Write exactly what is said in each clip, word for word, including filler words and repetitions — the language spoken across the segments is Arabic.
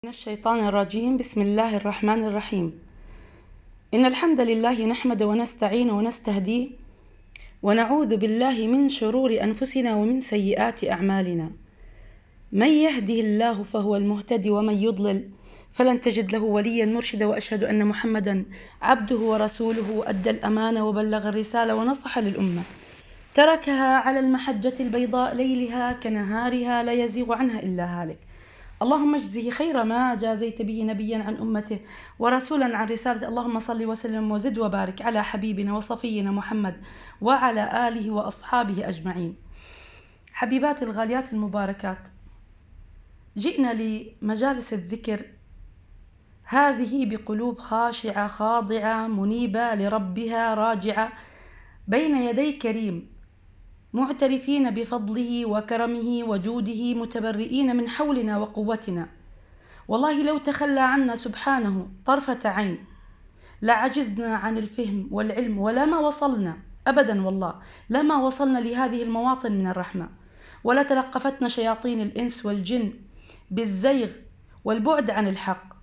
من الشيطان الرجيم. بسم الله الرحمن الرحيم. إن الحمد لله نحمد ونستعين ونستهديه ونعوذ بالله من شرور أنفسنا ومن سيئات أعمالنا. من يهده الله فهو المهتدي ومن يضلل فلن تجد له وليا مرشدا. وأشهد أن محمدا عبده ورسوله أدى الأمانة وبلغ الرسالة ونصح للأمة، تركها على المحجة البيضاء ليلها كنهارها لا يزيغ عنها إلا هالك. اللهم اجزه خير ما جازيت به نبيا عن أمته ورسولا عن رسالته. اللهم صل وسلم وزد وبارك على حبيبنا وصفينا محمد وعلى آله وأصحابه أجمعين. حبيبات الغاليات المباركات، جئنا لمجالس الذكر هذه بقلوب خاشعة خاضعة منيبة لربها راجعة بين يدي كريم، معترفين بفضله وكرمه وجوده، متبرئين من حولنا وقوتنا. والله لو تخلى عنا سبحانه طرفة عين لعجزنا عن الفهم والعلم ولما وصلنا أبدا، والله لما وصلنا لهذه المواطن من الرحمة، ولا تلقفتنا شياطين الإنس والجن بالزيغ والبعد عن الحق.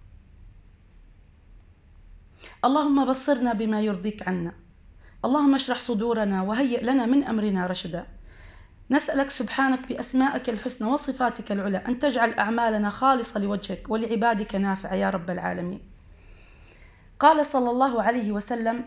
اللهم بصرنا بما يرضيك عنا، اللهم اشرح صدورنا وهيئ لنا من أمرنا رشدا. نسألك سبحانك بأسمائك الحسنى وصفاتك العلى أن تجعل أعمالنا خالصة لوجهك ولعبادك نافعة يا رب العالمين. قال صلى الله عليه وسلم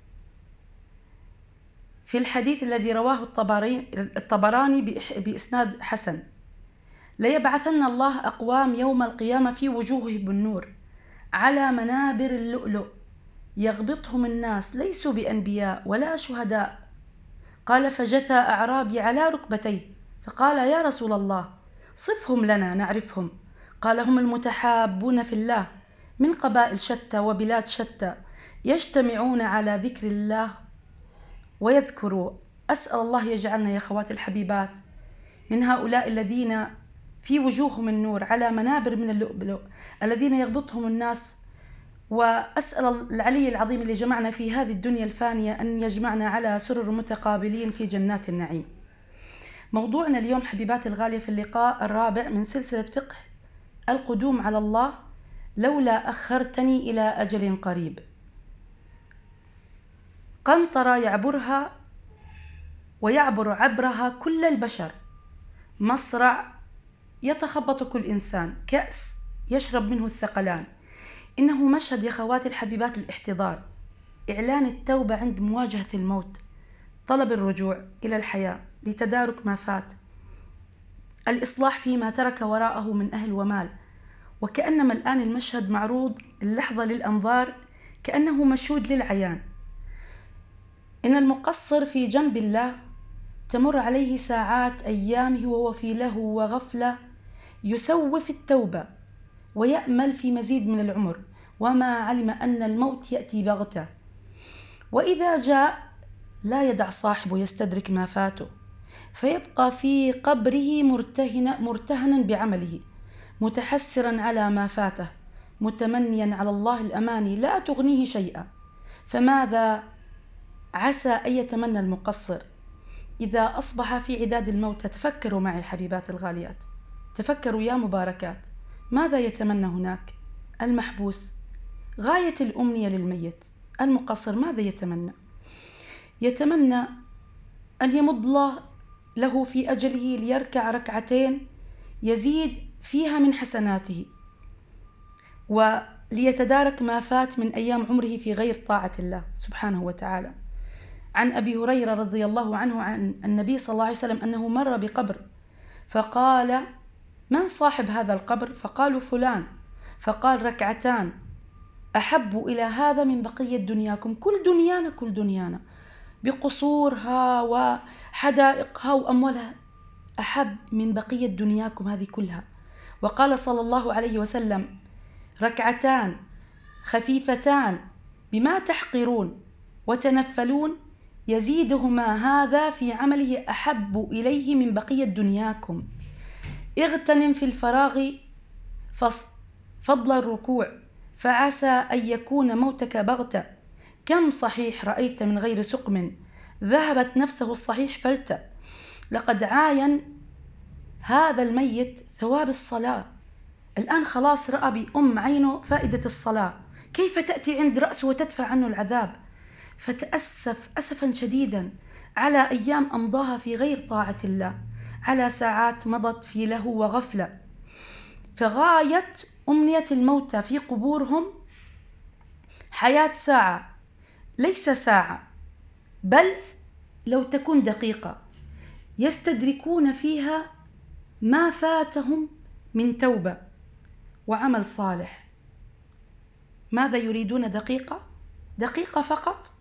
في الحديث الذي رواه الطبراني بإسناد حسن: ليبعثن الله أقوام يوم القيامة في وجوههم بالنور على منابر اللؤلؤ يغبطهم الناس ليسوا بأنبياء ولا شهداء. قال: فجثى أعرابي على ركبتيه فقال: يا رسول الله صفهم لنا نعرفهم. قال: هم المتحابون في الله من قبائل شتى وبلاد شتى يجتمعون على ذكر الله ويذكروا. أسأل الله يجعلنا يا أخوات الحبيبات من هؤلاء الذين في وجوههم النور على منابر من اللؤلؤ الذين يغبطهم الناس. وأسأل العلي العظيم اللي جمعنا في هذه الدنيا الفانية أن يجمعنا على سرر متقابلين في جنات النعيم. موضوعنا اليوم حبيبات الغالية في اللقاء الرابع من سلسلة فقه القدوم على الله لولا أخرتني إلى أجل قريب. قنطرة يعبرها ويعبر عبرها كل البشر، مصرع يتخبط كل إنسان، كأس يشرب منه الثقلان. إنه مشهد يا خواتي الحبيبات الاحتضار، إعلان التوبة عند مواجهة الموت، طلب الرجوع إلى الحياة لتدارك ما فات، الإصلاح فيما ترك وراءه من أهل ومال. وكأنما الآن المشهد معروض اللحظة للأنظار كأنه مشهود للعيان. إن المقصر في جنب الله تمر عليه ساعات أيامه وهو في لهو وغفلة يسوف التوبة ويأمل في مزيد من العمر، وما علم أن الموت يأتي بغتة، وإذا جاء لا يدع صاحبه يستدرك ما فاته، فيبقى في قبره مرتهنا مرتهنا بعمله، متحسرا على ما فاته، متمنيا على الله الأماني لا تغنيه شيئا. فماذا عسى أن يتمنى المقصر إذا أصبح في عداد الموت؟ تفكروا معي حبيبات الغاليات، تفكروا يا مباركات، ماذا يتمنى هناك المحبوس؟ غاية الأمنية للميت المقصر ماذا يتمنى؟ يتمنى أن يمض الله له في أجله ليركع ركعتين يزيد فيها من حسناته، وليتدارك ما فات من أيام عمره في غير طاعة الله سبحانه وتعالى. عن أبي هريرة رضي الله عنه عن النبي صلى الله عليه وسلم أنه مر بقبر فقال: من صاحب هذا القبر؟ فقالوا: فلان. فقال: ركعتان أحب إلى هذا من بقية دنياكم. كل دنيانا كل دنيانا بقصورها وحدائقها وأموالها أحب من بقية دنياكم هذه كلها. وقال صلى الله عليه وسلم: ركعتان خفيفتان بما تحقرون وتنفلون يزيدهما هذا في عمله أحب إليه من بقية دنياكم. اغتنم في الفراغ فضل الركوع فعسى أن يكون موتك بغتة. كم صحيح رأيت من غير سقم ذهبت نفسه الصحيح فلت. لقد عاين هذا الميت ثواب الصلاة الآن خلاص رأى بأم عينه فائدة الصلاة، كيف تأتي عند رأسه وتدفع عنه العذاب؟ فتأسف أسفا شديدا على أيام أمضاها في غير طاعة الله، على ساعات مضت في لهو وغفلة. فغاية أمنية الموتى في قبورهم حياة ساعة، ليس ساعة، بل لو تكون دقيقة يستدركون فيها ما فاتهم من توبة وعمل صالح. ماذا يريدون؟ دقيقة دقيقة فقط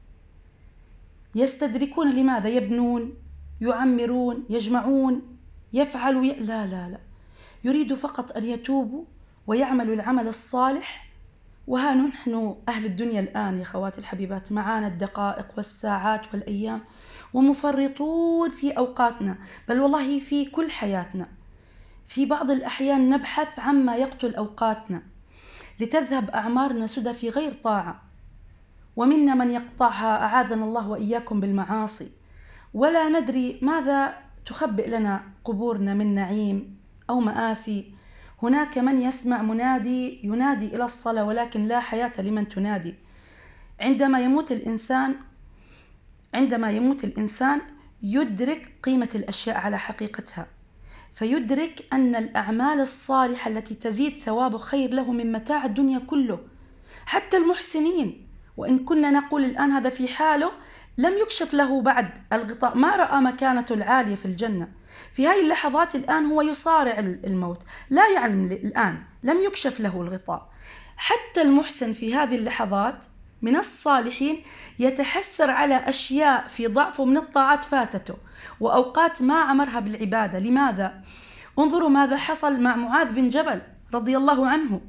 يستدركون. لماذا؟ يبنون، يعمرون، يجمعون، يفعلوا ي... لا لا لا، يريد فقط أن يتوبوا ويعملوا العمل الصالح. وها نحن أهل الدنيا الآن يا خواتي الحبيبات معانا الدقائق والساعات والأيام، ومفرطون في أوقاتنا، بل والله في كل حياتنا. في بعض الأحيان نبحث عما يقتل أوقاتنا لتذهب أعمارنا سدى في غير طاعة، ومنا من يقطعها أعاذنا الله وإياكم بالمعاصي، ولا ندري ماذا تخبئ لنا قبورنا من نعيم أو مآسي. هناك من يسمع منادي ينادي إلى الصلاة ولكن لا حياة لمن تنادي. عندما يموت الإنسان عندما يموت الإنسان يدرك قيمة الأشياء على حقيقتها، فيدرك أن الأعمال الصالحة التي تزيد ثواب خير له من متاع الدنيا كله. حتى المحسنين، وإن كنا نقول الآن هذا في حاله لم يكشف له بعد الغطاء، ما رأى مكانته العالية في الجنة، في هذه اللحظات الآن هو يصارع الموت، لا يعلم الآن، لم يكشف له الغطاء. حتى المحسن في هذه اللحظات من الصالحين يتحسر على أشياء في ضعفه من الطاعات فاتته، وأوقات ما عمرها بالعبادة. لماذا؟ انظروا ماذا حصل مع معاذ بن جبل رضي الله عنه.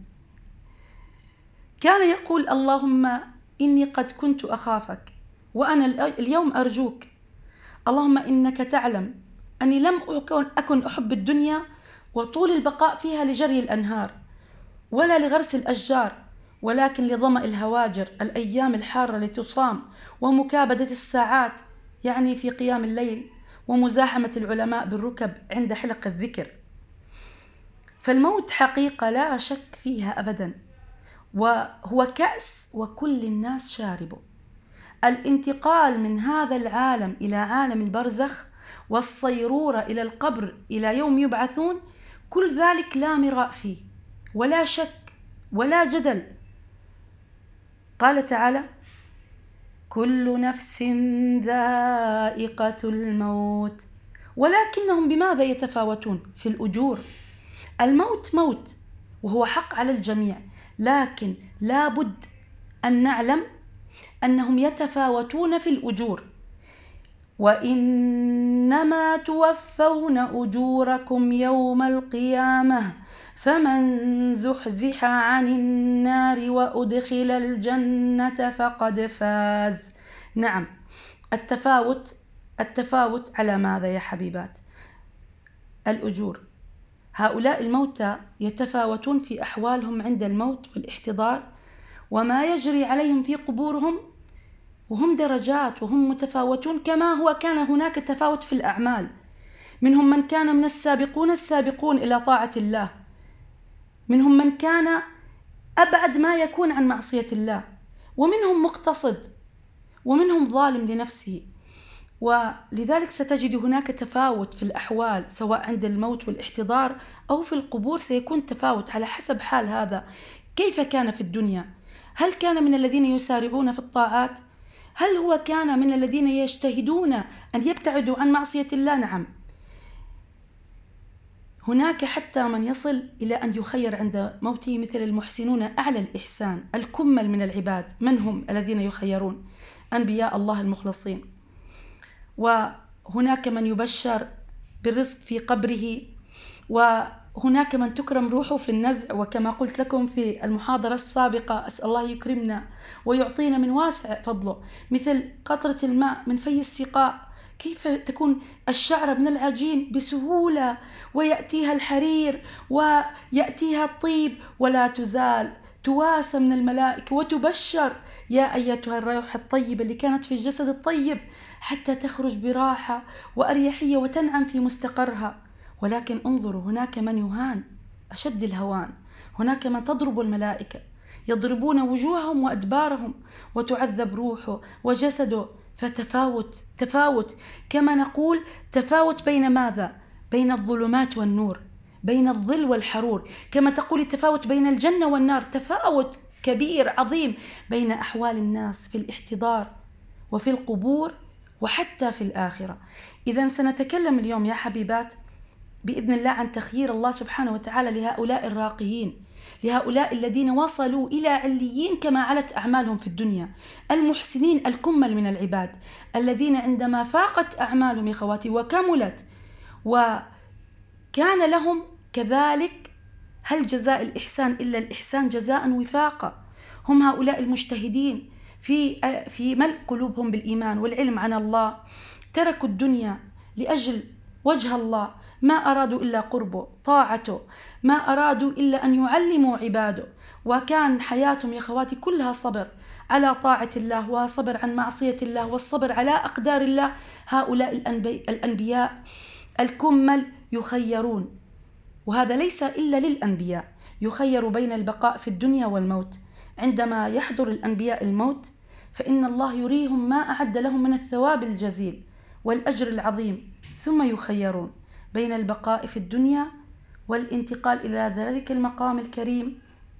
كان يقول: اللهم إني قد كنت أخافك وأنا اليوم أرجوك، اللهم إنك تعلم أني لم أكن أحب الدنيا وطول البقاء فيها لجري الأنهار ولا لغرس الأشجار، ولكن لظمأ الهواجر، الأيام الحارة لتصام، ومكابدة الساعات يعني في قيام الليل، ومزاحمة العلماء بالركب عند حلق الذكر. فالموت حقيقة لا شك فيها أبدا، وهو كأس وكل الناس شاربه. الانتقال من هذا العالم إلى عالم البرزخ والصيرورة إلى القبر إلى يوم يبعثون، كل ذلك لا مراء فيه ولا شك ولا جدل. قال تعالى: كل نفس ذائقة الموت، ولكنهم بماذا يتفاوتون؟ في الأجور. الموت موت وهو حق على الجميع، لكن لا بد أن نعلم أنهم يتفاوتون في الأجور. وإنما توفون أجوركم يوم القيامة فمن زحزح عن النار وأدخل الجنة فقد فاز. نعم، التفاوت التفاوت على ماذا يا حبيبات؟ الأجور. هؤلاء الموتى يتفاوتون في أحوالهم عند الموت والاحتضار وما يجري عليهم في قبورهم، وهم درجات وهم متفاوتون، كما هو كان هناك تفاوت في الأعمال. منهم من كان من السابقون السابقون إلى طاعة الله، منهم من كان أبعد ما يكون عن معصية الله، ومنهم مقتصد، ومنهم ظالم لنفسه. ولذلك ستجد هناك تفاوت في الأحوال، سواء عند الموت والاحتضار أو في القبور سيكون تفاوت على حسب حال هذا كيف كان في الدنيا. هل كان من الذين يسارعون في الطاعات؟ هل هو كان من الذين يجتهدون أن يبتعدوا عن معصية الله؟ نعم. هناك حتى من يصل إلى أن يخير عند موته مثل المحسنون أعلى الإحسان، الكمل من العباد. من هم الذين يخيرون؟ أنبياء الله المخلصين. وهناك من يبشر بالرزق في قبره، وهناك من تكرم روحه في النزع. وكما قلت لكم في المحاضرة السابقة، أسأل الله يكرمنا ويعطينا من واسع فضله، مثل قطرة الماء من في السقاء، كيف تكون الشعرة من العجين بسهولة، ويأتيها الحرير ويأتيها الطيب، ولا تزال تواسى من الملائكة وتبشر: يا أيتها الروح الطيبة اللي كانت في الجسد الطيب، حتى تخرج براحة وأريحية وتنعم في مستقرها. ولكن انظروا، هناك من يهان أشد الهوان، هناك من تضرب الملائكة، يضربون وجوههم وأدبارهم وتعذب روحه وجسده. فتفاوت تفاوت كما نقول تفاوت بين ماذا؟ بين الظلمات والنور، بين الظل والحرور. كما تقول التفاوت بين الجنة والنار، تفاوت كبير عظيم بين أحوال الناس في الاحتضار وفي القبور وحتى في الآخرة. إذن سنتكلم اليوم يا حبيبات بإذن الله عن تخيير الله سبحانه وتعالى لهؤلاء الراقيين، لهؤلاء الذين وصلوا إلى عليين كما علت أعمالهم في الدنيا، المحسنين الكمل من العباد، الذين عندما فاقت أعمالهم يا خواتي وكملت وكان لهم كذلك، هل جزاء الإحسان إلا الإحسان جزاء وفاقا، هم هؤلاء المجتهدين في في ملء قلوبهم بالإيمان والعلم عن الله، تركوا الدنيا لأجل وجه الله، ما أرادوا إلا قربه طاعته، ما أرادوا إلا أن يعلموا عباده، وكان حياتهم يا خواتي كلها صبر على طاعة الله وصبر عن معصية الله والصبر على أقدار الله. هؤلاء الأنبياء الكمل يخيرون، وهذا ليس إلا للأنبياء، يخير بين البقاء في الدنيا والموت. عندما يحضر الأنبياء الموت فإن الله يريهم ما أعد لهم من الثواب الجزيل والأجر العظيم، ثم يخيرون بين البقاء في الدنيا والانتقال إلى ذلك المقام الكريم.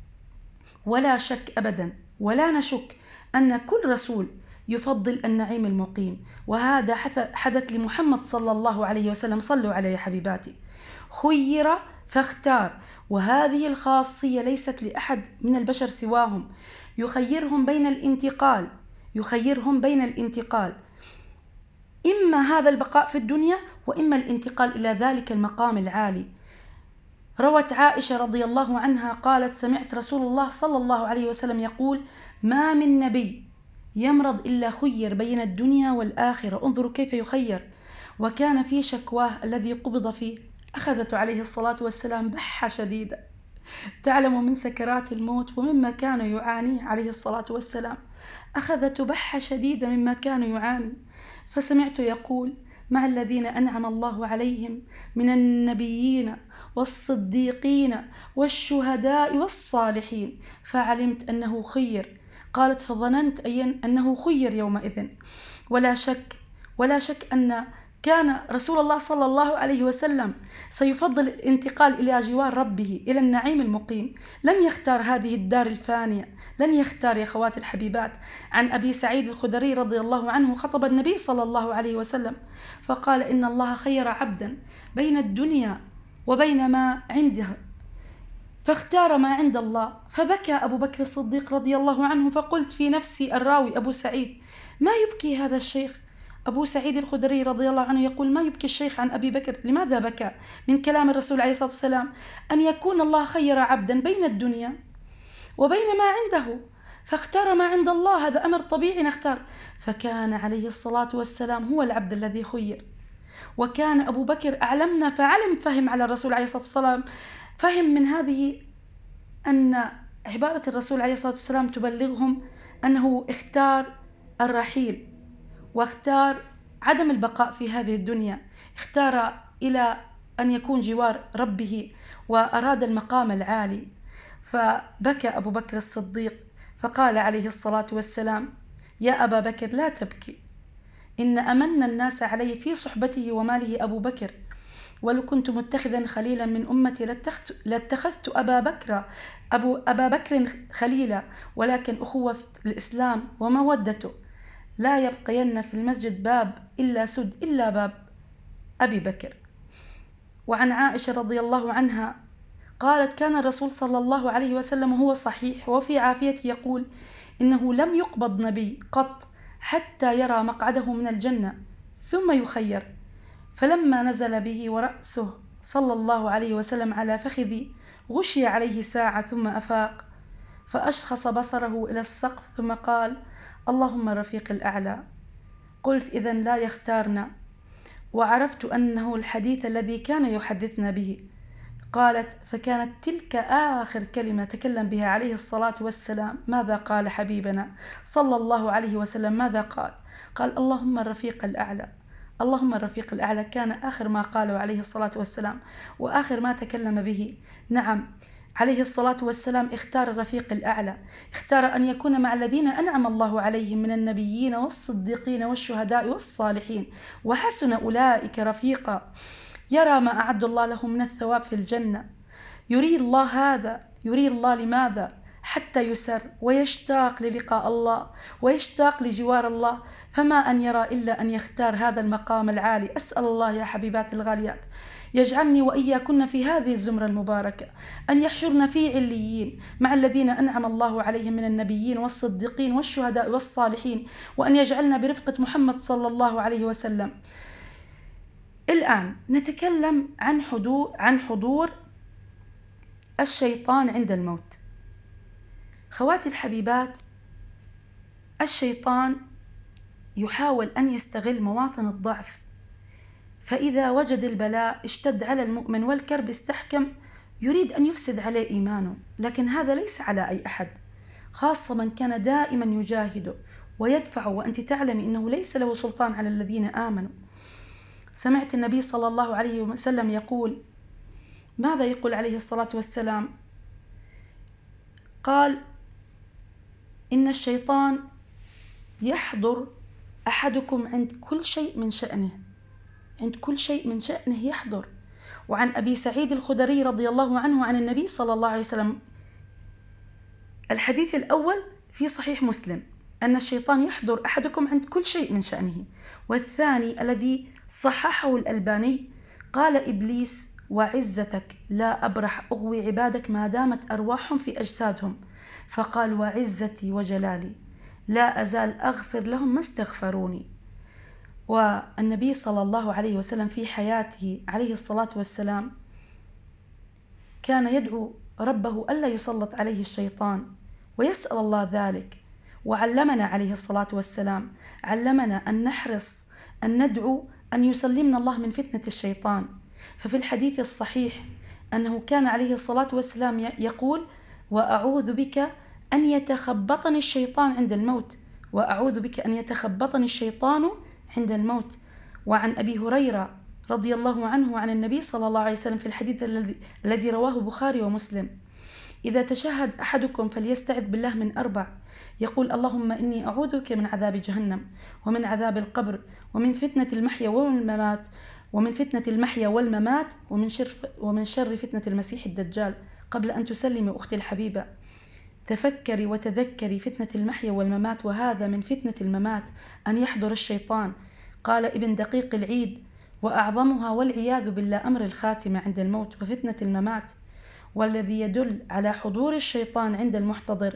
ولا شك أبدا ولا نشك أن كل رسول يفضل النعيم المقيم، وهذا حدث لمحمد صلى الله عليه وسلم. صلوا عليه حبيباتي. خير فاختار، وهذه الخاصية ليست لأحد من البشر سواهم، يخيرهم بين الانتقال يخيرهم بين الانتقال إما هذا البقاء في الدنيا وإما الانتقال إلى ذلك المقام العالي. روت عائشة رضي الله عنها قالت: سمعت رسول الله صلى الله عليه وسلم يقول: ما من نبي يمرض إلا خير بين الدنيا والآخرة. انظروا كيف يخير. وكان في شكواه الذي قبض فيه أخذته عليه الصلاة والسلام بحة شديدة، تعلم من سكرات الموت ومما كان يعانيه عليه الصلاة والسلام، أخذته بحة شديدة مما كان يعاني. فسمعت يقول: مع الذين أنعم الله عليهم من النبيين والصديقين والشهداء والصالحين، فعلمت أنه خير. قالت: فظننت أنه خير يومئذ. ولا شك ولا شك أن كان رسول الله صلى الله عليه وسلم سيفضل الانتقال إلى جوار ربه، إلى النعيم المقيم. لن يختار هذه الدار الفانية، لن يختار يا خوات الحبيبات. عن أبي سعيد الخدري رضي الله عنه خطب النبي صلى الله عليه وسلم فقال: إن الله خير عبدا بين الدنيا وبين ما عنده، فاختار ما عند الله. فبكى أبو بكر الصديق رضي الله عنه، فقلت في نفسي الراوي أبو سعيد: ما يبكي هذا الشيخ؟ أبو سعيد الخدري رضي الله عنه يقول: ما يبكي الشيخ عن أبي بكر؟ لماذا بكى؟ من كلام الرسول عليه الصلاة والسلام أن يكون الله خير عبدا بين الدنيا وبين ما عنده، فاختار ما عند الله، هذا أمر طبيعي نختار. فكان عليه الصلاة والسلام هو العبد الذي خير. وكان أبو بكر أعلمنا، فعلم فهم على الرسول عليه الصلاة والسلام، فهم من هذه أن عبارة الرسول عليه الصلاة والسلام تبلغهم أنه اختار الرحيل واختار عدم البقاء في هذه الدنيا، اختار إلى أن يكون جوار ربه وأراد المقام العالي. فبكى أبو بكر الصديق فقال عليه الصلاة والسلام: يا أبا بكر لا تبكي، إن أمن الناس علي في صحبته وماله أبو بكر، ولو كنت متخذا خليلا من أمتي لاتخذت أبا بكر أبو أبا بكر خليلا، ولكن أخوة الإسلام ومودته لا يبقين في المسجد باب إلا سد إلا باب أبي بكر. وعن عائشة رضي الله عنها قالت: كان الرسول صلى الله عليه وسلم هو صحيح وفي عافيته يقول: إنه لم يقبض نبي قط حتى يرى مقعده من الجنة ثم يخير. فلما نزل به ورأسه صلى الله عليه وسلم على فخذي غشي عليه ساعة ثم أفاق، فأشخص بصره إلى السقف ثم قال: اللهم الرفيق الأعلى. قلت: إذن لا يختارنا. وعرفت أنه الحديث الذي كان يحدثنا به. قالت: فكانت تلك آخر كلمة تكلم بها عليه الصلاة والسلام. ماذا قال حبيبنا صلى الله عليه وسلم؟ ماذا قال؟ قال: اللهم الرفيق الأعلى. اللهم الرفيق الأعلى كان آخر ما قاله عليه الصلاة والسلام وآخر ما تكلم به. نعم، عليه الصلاة والسلام اختار الرفيق الأعلى، اختار أن يكون مع الذين أنعم الله عليهم من النبيين والصديقين والشهداء والصالحين، وحسن أولئك رفيقا. يرى ما أعد الله له من الثواب في الجنة. يريد الله هذا، يريد الله لماذا؟ حتى يسر ويشتاق للقاء الله ويشتاق لجوار الله، فما أن يرى إلا أن يختار هذا المقام العالي. أسأل الله يا حبيبات الغاليات يجعلني وإياكن في هذه الزمرة المباركة، أن يحشرنا في عليين مع الذين أنعم الله عليهم من النبيين والصديقين والشهداء والصالحين، وأن يجعلنا برفقة محمد صلى الله عليه وسلم. الآن نتكلم عن حضور عن حضور الشيطان عند الموت. خواتي الحبيبات، الشيطان يحاول أن يستغل مواطن الضعف، فإذا وجد البلاء اشتد على المؤمن والكرب استحكم يريد أن يفسد عليه إيمانه، لكن هذا ليس على أي أحد، خاصة من كان دائما يجاهده ويدفعه، وأنت تعلمي أنه ليس له سلطان على الذين آمنوا. سمعت النبي صلى الله عليه وسلم يقول، ماذا يقول عليه الصلاة والسلام؟ قال: إن الشيطان يحضر أحدكم عند كل شيء من شأنه، عند كل شيء من شأنه يحضر. وعن أبي سعيد الخدري رضي الله عنه عن النبي صلى الله عليه وسلم، الحديث الأول في صحيح مسلم، أن الشيطان يحضر أحدكم عند كل شيء من شأنه. والثاني الذي صححه الألباني، قال إبليس: وعزتك لا أبرح أغوي عبادك ما دامت أرواحهم في أجسادهم، فقال: وعزتي وجلالي لا أزال أغفر لهم ما استغفروني. والنبي صلى الله عليه وسلم في حياته عليه الصلاة والسلام كان يدعو ربه ألا يسلط عليه الشيطان ويسأل الله ذلك، وعلمنا عليه الصلاة والسلام، علمنا أن نحرص أن ندعو أن يسلمنا الله من فتنة الشيطان. ففي الحديث الصحيح أنه كان عليه الصلاة والسلام يقول: وأعوذ بك أن يتخبطني الشيطان عند الموت، وأعوذ بك أن يتخبطني الشيطان عند الموت. وعن أبي هريرة رضي الله عنه عن النبي صلى الله عليه وسلم في الحديث الذي الذي رواه البخاري ومسلم: إذا تشهد أحدكم فليستعذ بالله من أربع، يقول: اللهم إني أعوذ بك من عذاب جهنم ومن عذاب القبر ومن فتنة المحيا والممات ومن فتنة المحيا والممات ومن شر ومن شر فتنة المسيح الدجال. قبل أن تسلمي أختي الحبيبة، تفكري وتذكري فتنة المحيا والممات، وهذا من فتنة الممات أن يحضر الشيطان. قال ابن دقيق العيد: وأعظمها والعياذ بالله أمر الخاتمة عند الموت وفتنة الممات. والذي يدل على حضور الشيطان عند المحتضر: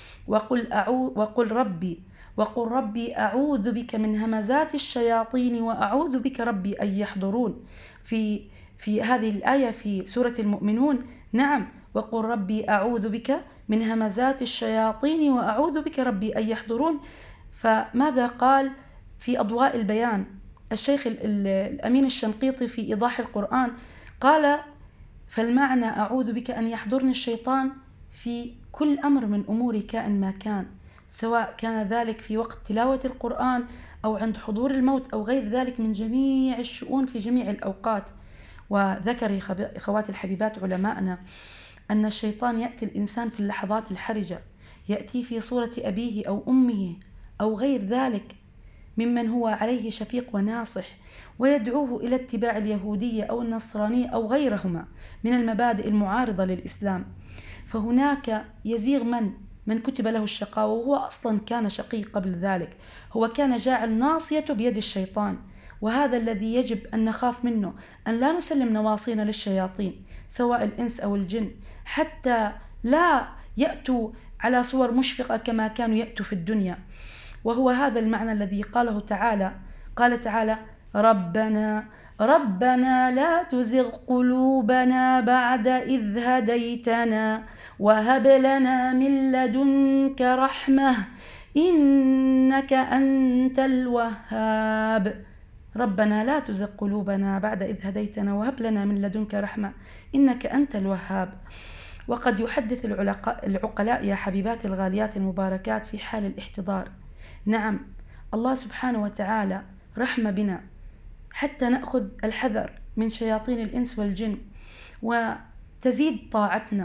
وقل, أعو وقل ربي وقل ربي أعوذ بك من همزات الشياطين وأعوذ بك ربي أن يحضرون. في في هذه الآية في سورة المؤمنون، نعم، وقل ربي أعوذ بك من همزات الشياطين وأعوذ بك ربي أن يحضرون. فماذا قال في أضواء البيان الشيخ الأمين الشنقيطي في إيضاح القرآن؟ قال: فالمعنى أعوذ بك أن يحضرني الشيطان في كل أمر من أمور كائن ما كان، سواء كان ذلك في وقت تلاوة القرآن أو عند حضور الموت أو غير ذلك من جميع الشؤون في جميع الأوقات. وذكر إخواتي الحبيبات علماءنا أن الشيطان يأتي الإنسان في اللحظات الحرجة، يأتي في صورة أبيه أو أمه أو غير ذلك ممن هو عليه شفيق وناصح، ويدعوه إلى اتباع اليهودية أو النصرانية أو غيرهما من المبادئ المعارضة للإسلام. فهناك يزيغ من من كتب له الشقاوة، وهو أصلا كان شقي قبل ذلك، هو كان جاعل ناصيته بيد الشيطان. وهذا الذي يجب أن نخاف منه، أن لا نسلم نواصينا للشياطين سواء الإنس أو الجن، حتى لا يأتوا على صور مشفقة كما كانوا يأتوا في الدنيا. وهو هذا المعنى الذي قاله تعالى، قال تعالى: ربنا ربنا لا تزغ قلوبنا بعد إذ هديتنا وهب لنا من لدنك رحمة إنك أنت الوهاب. ربنا لا تزغ قلوبنا بعد إذ هديتنا وهب لنا من لدنك رحمة إنك أنت الوهاب. وقد يحدث العقلاء يا حبيبات الغاليات المباركات في حال الاحتضار. نعم، الله سبحانه وتعالى رحمة بنا حتى نأخذ الحذر من شياطين الإنس والجن، وتزيد طاعتنا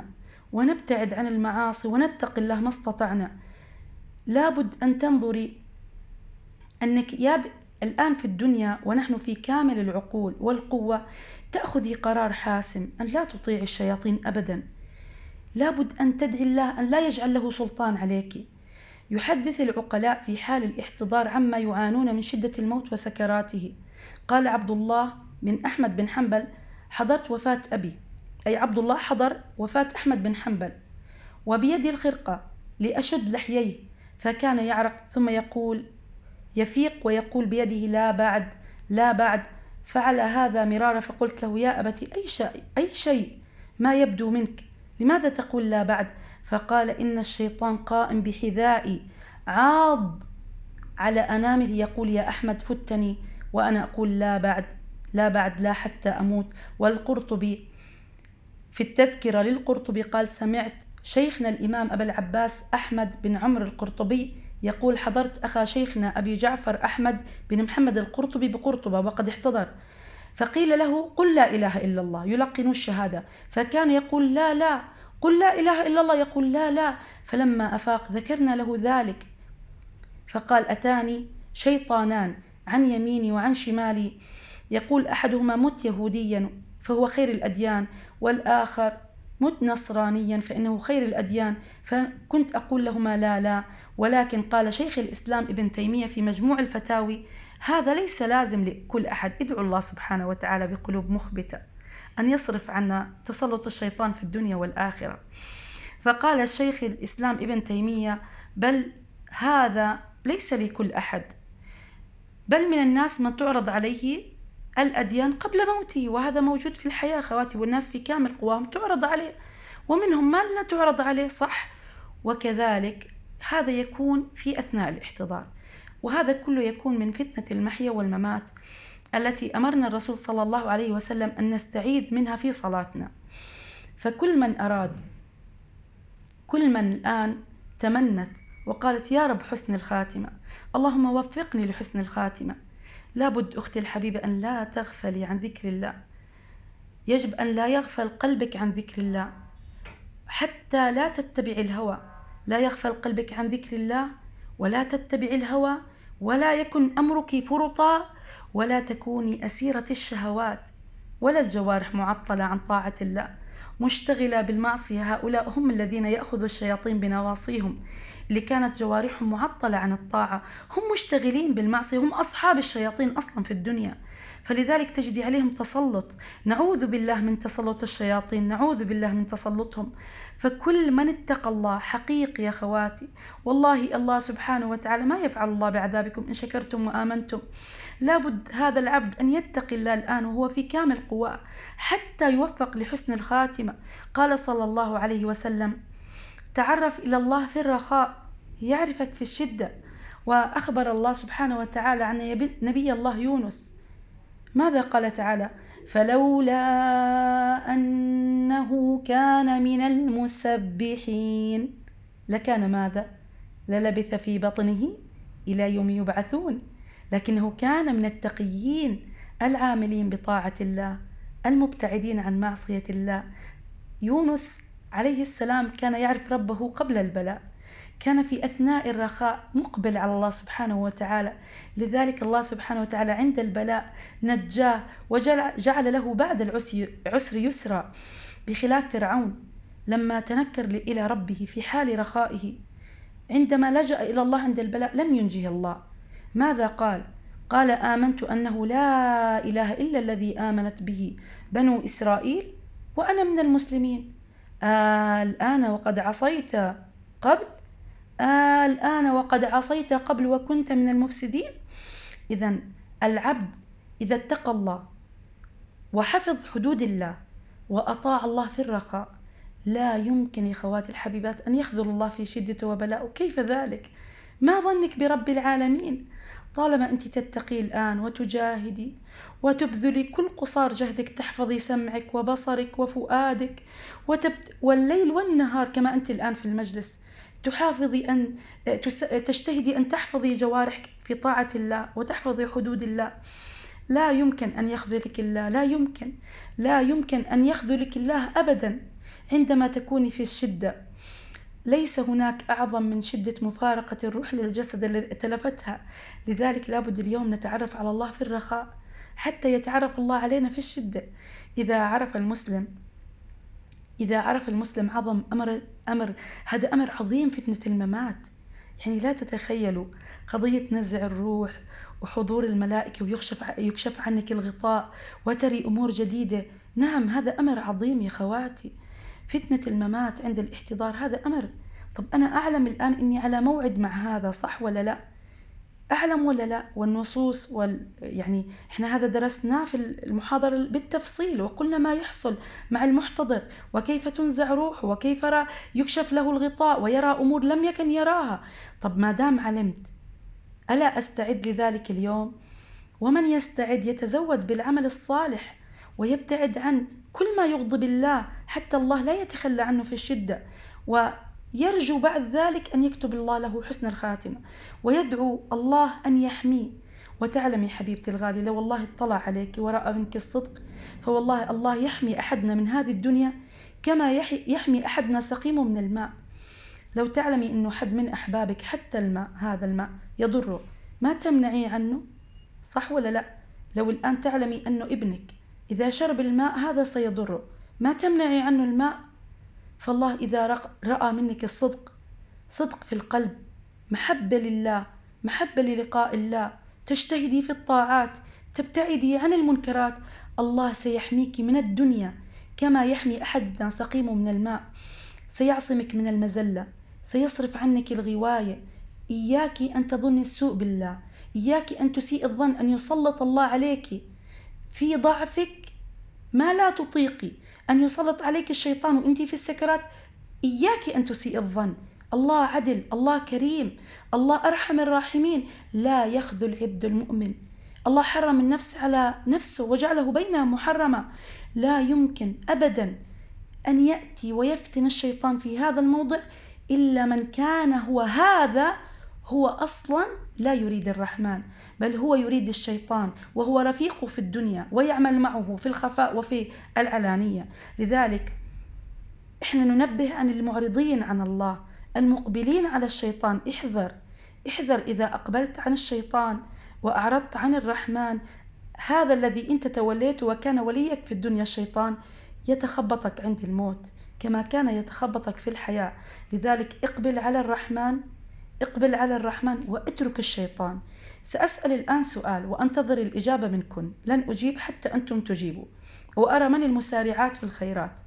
ونبتعد عن المعاصي ونتقي الله ما استطعنا. لابد أن تنظري أنك يا ب... الآن في الدنيا ونحن في كامل العقول والقوة تأخذي قرار حاسم أن لا تطيعي الشياطين أبدا. لابد أن تدعي الله أن لا يجعل له سلطان عليك. يحدث العقلاء في حال الاحتضار عما يعانون من شدة الموت وسكراته. قال عبد الله بن أحمد بن حنبل: حضرت وفاة أبي، أي عبد الله حضر وفاة أحمد بن حنبل، وبيدي الخرقة لأشد لحييه، فكان يعرق ثم يقول يفيق ويقول بيده: لا بعد لا بعد. فعل هذا مرارا، فقلت له: يا أبتي، أي شيء أي شيء ما يبدو منك، لماذا تقول لا بعد؟ فقال: إن الشيطان قائم بحذائي عاض على أنامله يقول: يا أحمد فتني، وأنا أقول لا بعد لا بعد لا حتى أموت. والقرطبي في التذكرة للقرطبي قال: سمعت شيخنا الإمام أبا العباس أحمد بن عمرو القرطبي يقول: حضرت أخا شيخنا أبي جعفر أحمد بن محمد القرطبي بقرطبة وقد احتضر، فقيل له: قل لا إله إلا الله، يلقن الشهادة، فكان يقول: لا لا قل لا إله إلا الله، يقول: لا لا. فلما أفاق ذكرنا له ذلك، فقال: أتاني شيطانان عن يميني وعن شمالي، يقول أحدهما: مت يهوديا فهو خير الأديان، والآخر: مت نصرانيا فإنه خير الأديان. فكنت أقول لهما: لا لا. ولكن قال شيخ الإسلام ابن تيمية في مجموع الفتاوي: هذا ليس لازم لكل أحد، ادعو الله سبحانه وتعالى بقلوب مخبتة أن يصرف عنا تسلط الشيطان في الدنيا والآخرة. فقال الشيخ الإسلام ابن تيمية: بل هذا ليس لكل أحد، بل من الناس من تعرض عليه الأديان قبل موته، وهذا موجود في الحياة خواتي، والناس في كامل قواهم تعرض عليه، ومنهم ما لا تعرض عليه، صح؟ وكذلك هذا يكون في أثناء الاحتضار، وهذا كله يكون من فتنة المحيا والممات التي أمرنا الرسول صلى الله عليه وسلم أن نستعيذ منها في صلاتنا. فكل من أراد، كل من الآن تمنت وقالت: يا رب حسن الخاتمة، اللهم وفقني لحسن الخاتمة، لابد أختي الحبيبة أن لا تغفلي عن ذكر الله. يجب أن لا يغفل قلبك عن ذكر الله، حتى لا تتبع الهوى. لا يغفل قلبك عن ذكر الله، ولا تتبع الهوى، ولا يكن أمرك فرطا، ولا تكوني أسيرة الشهوات، ولا الجوارح معطلة عن طاعة الله مشتغلة بالمعصية. هؤلاء هم الذين يأخذ الشياطين بنواصيهم، اللي كانت جوارحهم معطلة عن الطاعة، هم مشتغلين بالمعصية، هم أصحاب الشياطين أصلا في الدنيا. فلذلك تجدي عليهم تسلط. نعوذ بالله من تسلط الشياطين، نعوذ بالله من تسلطهم. فكل من اتقى الله حقيقي يا خواتي، والله الله سبحانه وتعالى ما يفعل الله بعذابكم إن شكرتم وآمنتم. لابد هذا العبد أن يتقي الله الآن وهو في كامل قواه حتى يوفق لحسن الخاتمة. قال صلى الله عليه وسلم: تعرف إلى الله في الرخاء يعرفك في الشدة. وأخبر الله سبحانه وتعالى عن نبي الله يونس، ماذا قال تعالى؟ فلولا أنه كان من المسبحين لكان ماذا؟ للبث في بطنه إلى يوم يبعثون. لكنه كان من التقيين العاملين بطاعة الله المبتعدين عن معصية الله. يونس عليه السلام كان يعرف ربه قبل البلاء، كان في أثناء الرخاء مقبل على الله سبحانه وتعالى، لذلك الله سبحانه وتعالى عند البلاء نجاه وجعل له بعد العسر يسرا، بخلاف فرعون لما تنكر إلى ربه في حال رخائه، عندما لجأ إلى الله عند البلاء لم ينجه الله. ماذا قال؟ قال: آمنت أنه لا إله إلا الذي آمنت به بنو إسرائيل وأنا من المسلمين. آه الآن وقد عصيت قبل آه الآن وقد عصيت قبل وكنت من المفسدين. إذن العبد إذا اتقى الله وحفظ حدود الله وأطاع الله في الرخاء لا يمكن يا خواتي الحبيبات أن يخذل الله في شدة وبلاء. كيف ذلك؟ ما ظنك برب العالمين؟ طالما أنت تتقي الآن وتجاهدي وتبذلي كل قصار جهدك تحفظي سمعك وبصرك وفؤادك وتبت... والليل والنهار كما أنت الآن في المجلس تحافظي أن تجتهدي أن تحفظي جوارحك في طاعة الله وتحفظي حدود الله، لا يمكن أن يخذلك الله، لا يمكن لا يمكن أن يخذلك الله أبدا. عندما تكوني في الشدة ليس هناك أعظم من شدة مفارقة الروح للجسد الذي ائتلفتها. لذلك لابد اليوم نتعرف على الله في الرخاء حتى يتعرف الله علينا في الشدة. إذا عرف المسلم إذا عرف المسلم عظم أمر أمر هذا أمر عظيم، فتنة الممات. يعني لا تتخيلوا قضية نزع الروح وحضور الملائكة ويكشف يكشف عنك الغطاء وتري أمور جديدة. نعم هذا أمر عظيم يا خواتي. فتنة الممات عند الاحتضار هذا أمر. طب أنا أعلم الآن إني على موعد مع هذا، صح ولا لا؟ أعلم ولا لا؟ والنصوص وال... يعني إحنا هذا درسناه في المحاضرة بالتفصيل، وقلنا ما يحصل مع المحتضر وكيف تنزع روحه وكيف يكشف له الغطاء ويرى أمور لم يكن يراها. طب ما دام علمت ألا أستعد لذلك اليوم؟ ومن يستعد يتزود بالعمل الصالح ويبتعد عن كل ما يغضب الله حتى الله لا يتخلى عنه في الشدة، ويرجو بعد ذلك أن يكتب الله له حسن الخاتمة ويدعو الله أن يحميه. وتعلمي حبيبتي الغالية لو الله اطلع عليك ورأى منك الصدق فوالله الله يحمي أحدنا من هذه الدنيا كما يحمي أحدنا سقيمه من الماء. لو تعلمي أنه حد من أحبابك حتى الماء هذا الماء يضره ما تمنعيه عنه، صح ولا لا؟ لو الآن تعلمي أنه ابنك إذا شرب الماء هذا سيضره ما تمنعي عنه الماء. فالله إذا رأى منك الصدق، صدق في القلب، محبة لله، محبة للقاء الله، تجتهدي في الطاعات، تبتعدي عن المنكرات، الله سيحميك من الدنيا كما يحمي أحدنا سقيمه من الماء. سيعصمك من المزلة، سيصرف عنك الغواية. إياك أن تظني السوء بالله، إياك أن تسيء الظن أن يسلط الله عليك في ضعفك ما لا تطيقي، أن يسلط عليك الشيطان وإنتي في السكرات. إياك أن تسيء الظن. الله عدل، الله كريم، الله أرحم الراحمين، لا يخذل عبد المؤمن. الله حرم النفس على نفسه وجعله بينها محرمة. لا يمكن أبدا أن يأتي ويفتن الشيطان في هذا الموضع إلا من كان هو هذا هو أصلا لا يريد الرحمن، بل هو يريد الشيطان وهو رفيقه في الدنيا ويعمل معه في الخفاء وفي العلانية. لذلك إحنا ننبه عن المعرضين عن الله المقبلين على الشيطان. احذر احذر إذا أقبلت عن الشيطان وأعرضت عن الرحمن، هذا الذي أنت توليته وكان وليك في الدنيا الشيطان يتخبطك عند الموت كما كان يتخبطك في الحياة. لذلك اقبل على الرحمن، اقبل على الرحمن واترك الشيطان. سأسأل الآن سؤال وأنتظر الإجابة منكم، لن أجيب حتى أنتم تجيبوا، وأرى من المسارعات في الخيرات.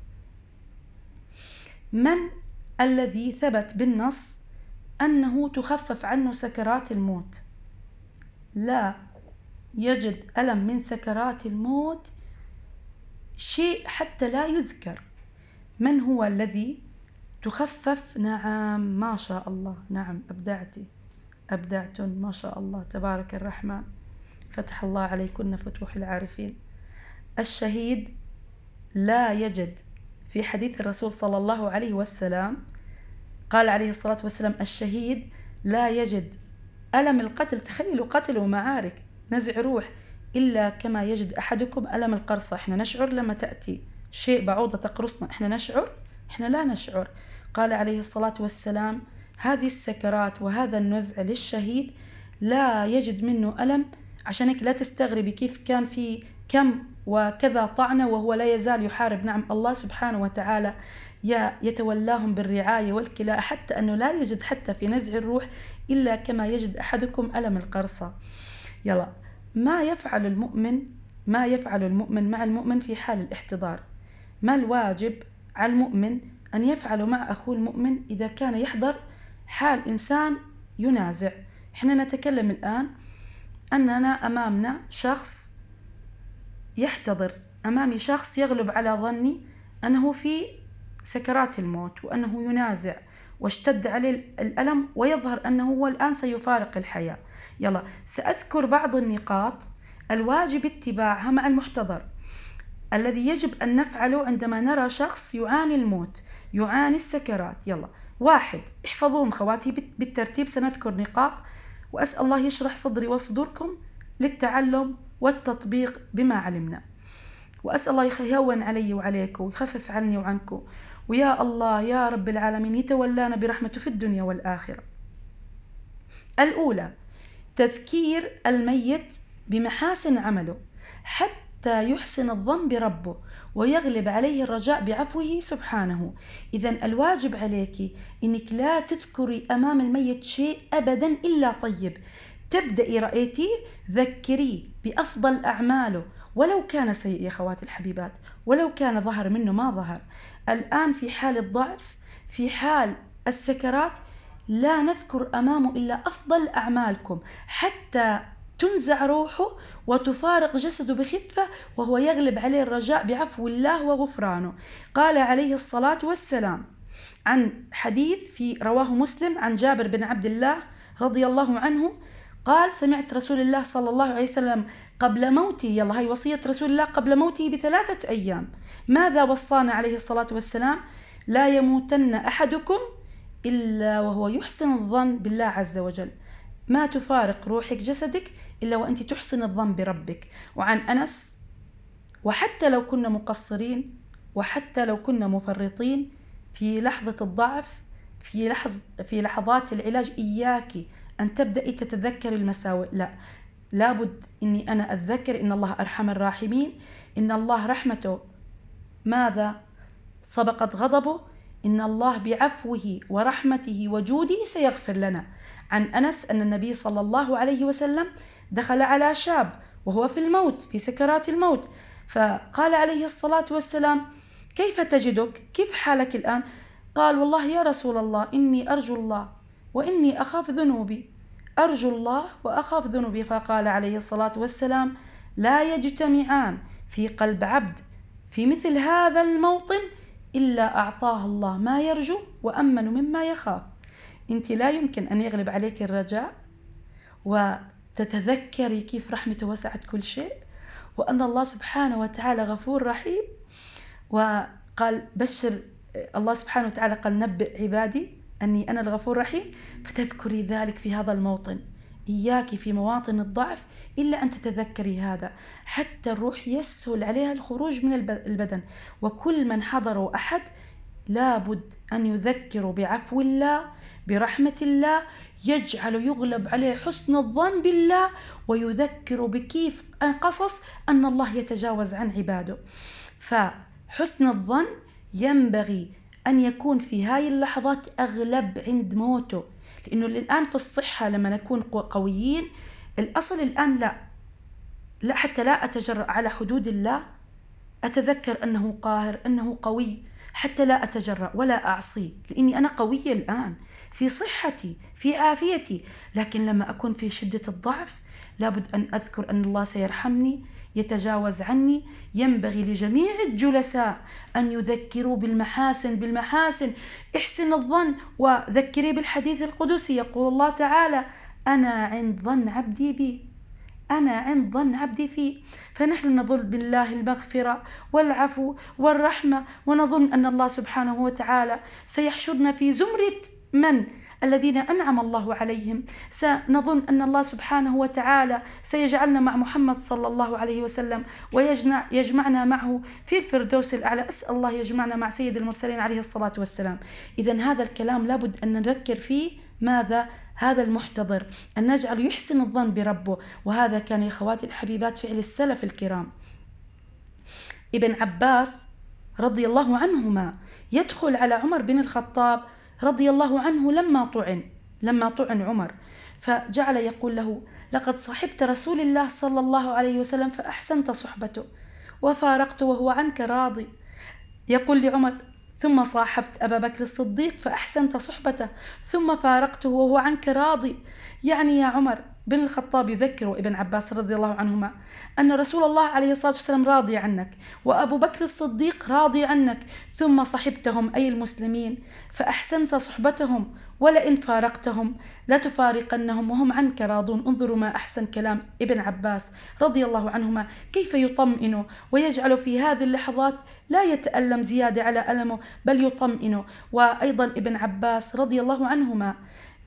من الذي ثبت بالنص أنه تخفف عنه سكرات الموت؟ لا يجد ألم من سكرات الموت شيء حتى لا يذكر. من هو الذي تخفف؟ نعم ما شاء الله، نعم أبدعتي أبدعتن ما شاء الله تبارك الرحمن، فتح الله عليكن فتوح العارفين. الشهيد لا يجد، في حديث الرسول صلى الله عليه وسلم قال عليه الصلاة والسلام الشهيد لا يجد ألم القتل، تخيلوا قتل ومعارك نزع روح، إلا كما يجد أحدكم ألم القرصة. إحنا نشعر لما تأتي شيء بعوضة تقرصنا، إحنا نشعر؟ إحنا لا نشعر. قال عليه الصلاة والسلام هذه السكرات وهذا النزع للشهيد لا يجد منه ألم. عشان هيك لا تستغربي كيف كان في كم وكذا طعنة وهو لا يزال يحارب. نعم الله سبحانه وتعالى يتولاهم بالرعاية والكلاء حتى أنه لا يجد حتى في نزع الروح إلا كما يجد أحدكم ألم القرصة. يلا، ما يفعل المؤمن ما يفعل المؤمن مع المؤمن في حال الاحتضار؟ ما الواجب على المؤمن أن يفعل مع أخوه المؤمن إذا كان يحضر حال إنسان ينازع؟ إحنا نتكلم الآن أننا أمامنا شخص يحتضر، أمامي شخص يغلب على ظني أنه في سكرات الموت وأنه ينازع واشتد عليه الألم ويظهر أنه هو الآن سيفارق الحياة. يلا، سأذكر بعض النقاط الواجب اتباعها مع المحتضر الذي يجب أن نفعله عندما نرى شخص يعاني الموت، يعاني السكرات. يلا، واحد، احفظوهم خواتي بالترتيب، سنذكر نقاط وأسأل الله يشرح صدري وصدوركم للتعلم والتطبيق بما علمنا، وأسأل الله يهون علي وعليكم ويخفف عني وعنكم ويا الله يا رب العالمين يتولانا برحمته في الدنيا والآخرة. الأولى تذكير الميت بمحاسن عمله حتى يحسن الظن بربه ويغلب عليه الرجاء بعفوه سبحانه. إذن الواجب عليك إنك لا تذكري أمام الميت شيء أبدا إلا طيب. تبدأي رأيتي ذكريه بأفضل أعماله ولو كان سيء يا خواتي الحبيبات، ولو كان ظهر منه ما ظهر. الآن في حال الضعف، في حال السكرات، لا نذكر أمامه إلا أفضل أعمالكم حتى تنزع روحه وتفارق جسده بخفة وهو يغلب عليه الرجاء بعفو الله وغفرانه. قال عليه الصلاة والسلام عن حديث في رواه مسلم عن جابر بن عبد الله رضي الله عنه قال: سمعت رسول الله صلى الله عليه وسلم قبل موته، يلا هاي وصية رسول الله قبل موته بثلاثة أيام، ماذا وصانا عليه الصلاة والسلام؟ لا يموتن أحدكم إلا وهو يحسن الظن بالله عز وجل. ما تفارق روحك جسدك إلا وأنت تحسن الظن بربك. وعن أنس: وحتى لو كنا مقصرين وحتى لو كنا مفرطين في لحظة الضعف، في لحظ في لحظات العلاج، إياك أن تبدأي تتذكر المساوئ، لا، لابد إني أنا أتذكر إن الله أرحم الراحمين، إن الله رحمته ماذا سبقت غضبه، إن الله بعفوه ورحمته وجوده سيغفر لنا. عن أنس أن النبي صلى الله عليه وسلم دخل على شاب وهو في الموت، في سكرات الموت، فقال عليه الصلاة والسلام: كيف تجدك؟ كيف حالك الآن؟ قال: والله يا رسول الله إني أرجو الله وإني أخاف ذنوبي، أرجو الله وأخاف ذنوبي. فقال عليه الصلاة والسلام: لا يجتمعان في قلب عبد في مثل هذا الموطن إلا أعطاه الله ما يرجو وأمن مما يخاف. أنت لا يمكن أن يغلب عليك الرجاء وتتذكري كيف رحمته وسعت كل شيء، وأن الله سبحانه وتعالى غفور رحيم. وقال بشر الله سبحانه وتعالى، قال: نبئ عبادي أني أنا الغفور الرحيم، فتذكري ذلك في هذا الموطن. إياك في مواطن الضعف إلا أن تتذكري هذا حتى الروح يسهل عليها الخروج من البدن. وكل من حضروا أحد لابد أن يذكروا بعفو الله، برحمة الله، يجعل يغلب عليه حسن الظن بالله، ويذكر بكيف قصص أن الله يتجاوز عن عباده. فحسن الظن ينبغي أن يكون في هاي اللحظات أغلب عند موته، لأنه الآن في الصحة لما نكون قويين، الأصل الآن لا لا حتى لا أتجرأ على حدود الله، أتذكر أنه قاهر، أنه قوي، حتى لا أتجرأ ولا أعصي، لأني أنا قوية الآن في صحتي في عافيتي. لكن لما أكون في شدة الضعف لابد أن أذكر أن الله سيرحمني، يتجاوز عني. ينبغي لجميع الجلساء أن يذكروا بالمحاسن بالمحاسن احسن الظن، وذكري بالحديث القدسي، يقول الله تعالى: أنا عند ظن عبدي بي، أنا عند ظن عبدي فيه. فنحن نظن بالله المغفرة والعفو والرحمة، ونظن أن الله سبحانه وتعالى سيحشرنا في زمرة من الذين أنعم الله عليهم، سنظن أن الله سبحانه وتعالى سيجعلنا مع محمد صلى الله عليه وسلم ويجمعنا معه في الفردوس الأعلى. أسأل الله يجمعنا مع سيد المرسلين عليه الصلاة والسلام. إذن هذا الكلام لابد أن نذكر فيه ماذا؟ هذا المحتضر، أن نجعل يحسن الظن بربه. وهذا كان يا خواتي الحبيبات فعل السلف الكرام. ابن عباس رضي الله عنهما يدخل على عمر بن الخطاب رضي الله عنه لما طعن لما طعن عمر، فجعل يقول له: لقد صحبت رسول الله صلى الله عليه وسلم فأحسنت صحبته، وفارقته وهو عنك راضي. يقول لعمر: ثم صاحبت أبا بكر الصديق فأحسنت صحبته، ثم فارقته وهو عنك راضي. يعني يا عمر بن الخطاب يذكر ابن عباس رضي الله عنهما أن رسول الله عليه الصلاة والسلام راضي عنك، وأبو بكر الصديق راضي عنك، ثم صحبتهم أي المسلمين فأحسنت صحبتهم، ولئن فارقتهم لتفارقنهم وهم عنك راضون. انظروا ما أحسن كلام ابن عباس رضي الله عنهما، كيف يطمئنه ويجعل في هذه اللحظات لا يتألم زيادة على ألمه بل يطمئنه. وأيضا ابن عباس رضي الله عنهما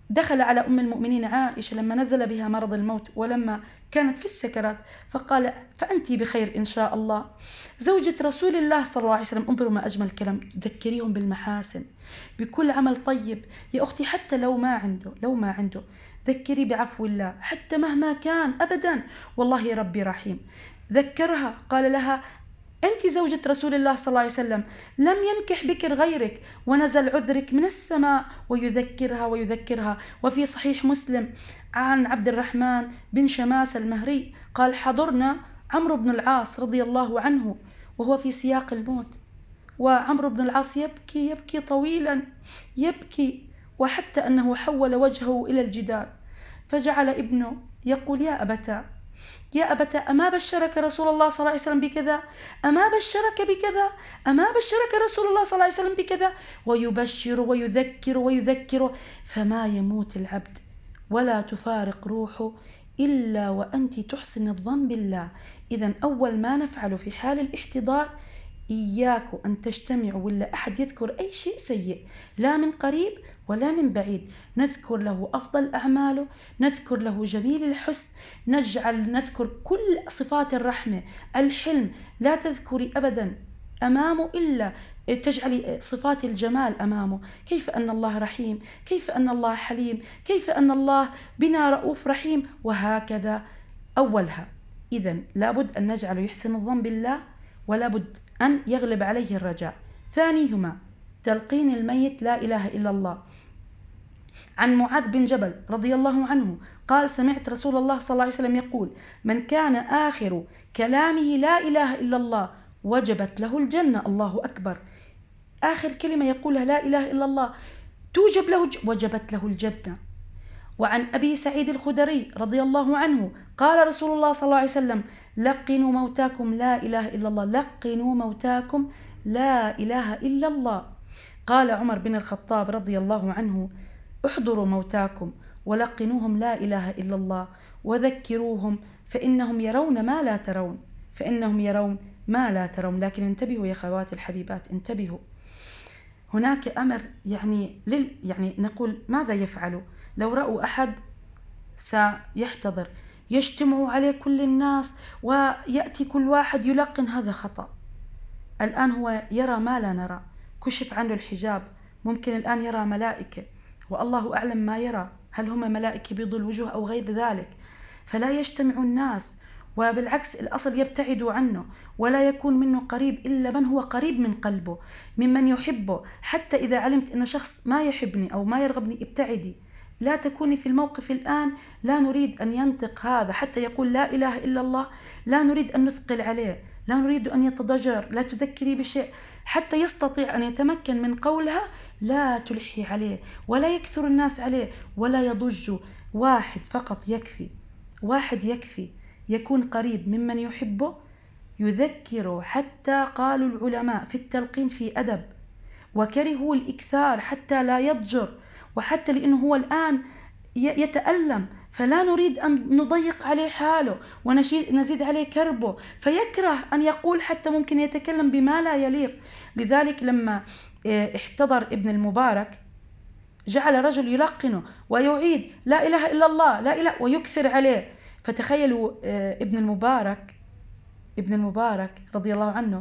دخل على أم المؤمنين عائشة لما نزل بها مرض الموت ولما كانت في السكرات، فقال: فأنت بخير إن شاء الله. زوجة رسول الله صلى الله عليه وسلم، انظروا ما أجمل كلام، ذكريهم بالمحاسن، بكل عمل طيب. يا أختي حتى لو ما عنده لو ما عنده ذكري بعفو الله، حتى مهما كان أبدا، والله يا ربي رحيم. ذكرها، قال لها: أنت زوجة رسول الله صلى الله عليه وسلم، لم ينكح بكر غيرك، ونزل عذرك من السماء، ويذكرها ويذكرها. وفي صحيح مسلم عن عبد الرحمن بن شماس المهري قال: حضرنا عمرو بن العاص رضي الله عنه وهو في سياق الموت، وعمرو بن العاص يبكي يبكي طويلا، يبكي، وحتى أنه حول وجهه إلى الجدار، فجعل ابنه يقول: يا أبتا يا أبتا، أما بشرك رسول الله صلى الله عليه وسلم بكذا؟ أما بشرك بكذا؟ أما بشرك رسول الله صلى الله عليه وسلم بكذا؟ ويبشر ويذكر ويذكر، فما يموت العبد ولا تفارق روحه إلا وأنت تحسن الظن بالله. إذن أول ما نفعله في حال الاحتضار، إياكم أن تجتمعوا ولا أحد يذكر أي شيء سيء، لا من قريب ولا من بعيد. نذكر له أفضل أعماله، نذكر له جميل الحسن، نجعل نذكر كل صفات الرحمة، الحلم. لا تذكري أبدا أمامه إلا تجعلي صفات الجمال أمامه، كيف أن الله رحيم، كيف أن الله حليم، كيف أن الله بنا رؤوف رحيم، وهكذا أولها. إذن لابد أن نجعله يحسن الظن بالله، ولا بد أن يغلب عليه الرجاء. ثانيهما تلقين الميت لا إله إلا الله. عن معاذ بن جبل رضي الله عنه قال: سمعت رسول الله صلى الله عليه وسلم يقول: من كان آخر كلامه لا إله إلا الله وجبت له الجنة. الله أكبر، آخر كلمة يقولها لا إله إلا الله توجب له وجبت له الجنة. وعن أبي سعيد الخدري رضي الله عنه قال رسول الله صلى الله عليه وسلم: لقنوا موتاكم لا إله إلا الله، لقنوا موتاكم لا إله إلا الله. قال عمر بن الخطاب رضي الله عنه: احضروا موتاكم ولقنوهم لا إله إلا الله، وذكروهم فإنهم يرون ما لا ترون، فإنهم يرون ما لا ترون. لكن انتبهوا يا خواتي الحبيبات، انتبهوا، هناك أمر يعني لل يعني نقول ماذا يفعلوا لو رأوا أحد سيحتضر، يجتمعوا عليه كل الناس ويأتي كل واحد يلقن، هذا خطأ. الآن هو يرى ما لا نرى، كشف عنه الحجاب، ممكن الآن يرى ملائكة والله أعلم ما يرى، هل هم ملائكة بيض الوجوه أو غير ذلك، فلا يجتمع الناس، وبالعكس الأصل يبتعدوا عنه، ولا يكون منه قريب إلا من هو قريب من قلبه ممن يحبه. حتى إذا علمت أن شخص ما يحبني أو ما يرغبني، ابتعدي، لا تكوني في الموقف الآن، لا نريد أن ينطق هذا حتى يقول لا إله إلا الله، لا نريد أن نثقل عليه، لا نريد أن يتضجر، لا تذكري بشيء حتى يستطيع أن يتمكن من قولها، لا تلحي عليه ولا يكثر الناس عليه ولا يضج. واحد فقط يكفي، واحد يكفي، يكون قريب ممن يحبه، يذكره. حتى قالوا العلماء في التلقين في أدب، وكرهوا الإكثار حتى لا يضجر، وحتى لأنه هو الآن يتألم، فلا نريد أن نضيق عليه حاله ونزيد عليه كربه، فيكره أن يقول، حتى ممكن يتكلم بما لا يليق. لذلك لما احتضر ابن المبارك جعل رجل يلقنه ويعيد لا إله إلا الله لا إله ويكثر عليه. فتخيلوا ابن المبارك ابن المبارك رضي الله عنه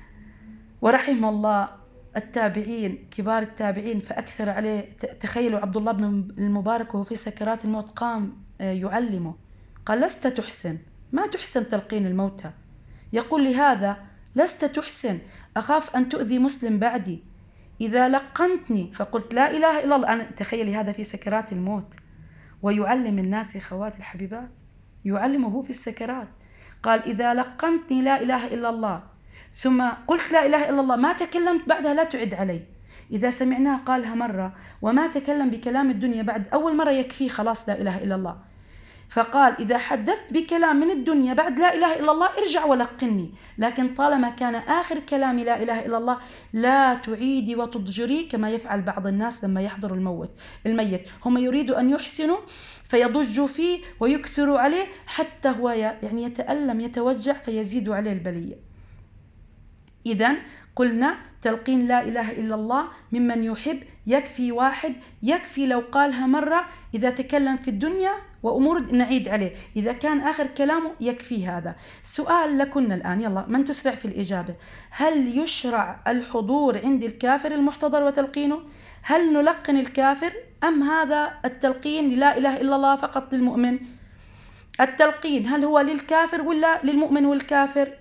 ورحمه الله التابعين، كبار التابعين، فأكثر عليه. تخيلوا عبد الله بن المبارك وهو في سكرات الموت قام يعلمه، قال: لست تحسن، ما تحسن تلقين الموتى. يقول لهذا: لست تحسن، أخاف أن تؤذي مسلم بعدي، إذا لقنتني فقلت لا إله إلا الله. أنا تخيلي هذا في سكرات الموت ويعلم الناس يا خوات الحبيبات، يعلمه في السكرات. قال: إذا لقنتني لا إله إلا الله ثم قلت لا إله إلا الله ما تكلمت بعدها لا تعد علي. إذا سمعناه قالها مرة وما تكلم بكلام الدنيا بعد أول مرة يكفيه خلاص لا إله إلا الله. فقال: إذا حدثت بكلام من الدنيا بعد لا إله إلا الله ارجع ولقني، لكن طالما كان آخر كلامي لا إله إلا الله لا تعيدي وتضجري كما يفعل بعض الناس لما يحضر الموت الميت، هم يريدوا أن يحسنوا فيضجوا فيه ويكثروا عليه حتى هو يعني يتألم يتوجع فيزيد عليه البلية. إذن قلنا تلقين لا إله إلا الله ممن يحب، يكفي واحد، يكفي لو قالها مرة إذا تكلم في الدنيا وأمور نعيد عليه، إذا كان آخر كلامه يكفي هذا. سؤال لكن الآن، يلا من تسرع في الإجابة. هل يشرع الحضور عند الكافر المحتضر وتلقينه؟ هل نلقن الكافر أم هذا التلقين لا إله إلا الله فقط للمؤمن؟ التلقين هل هو للكافر ولا للمؤمن والكافر؟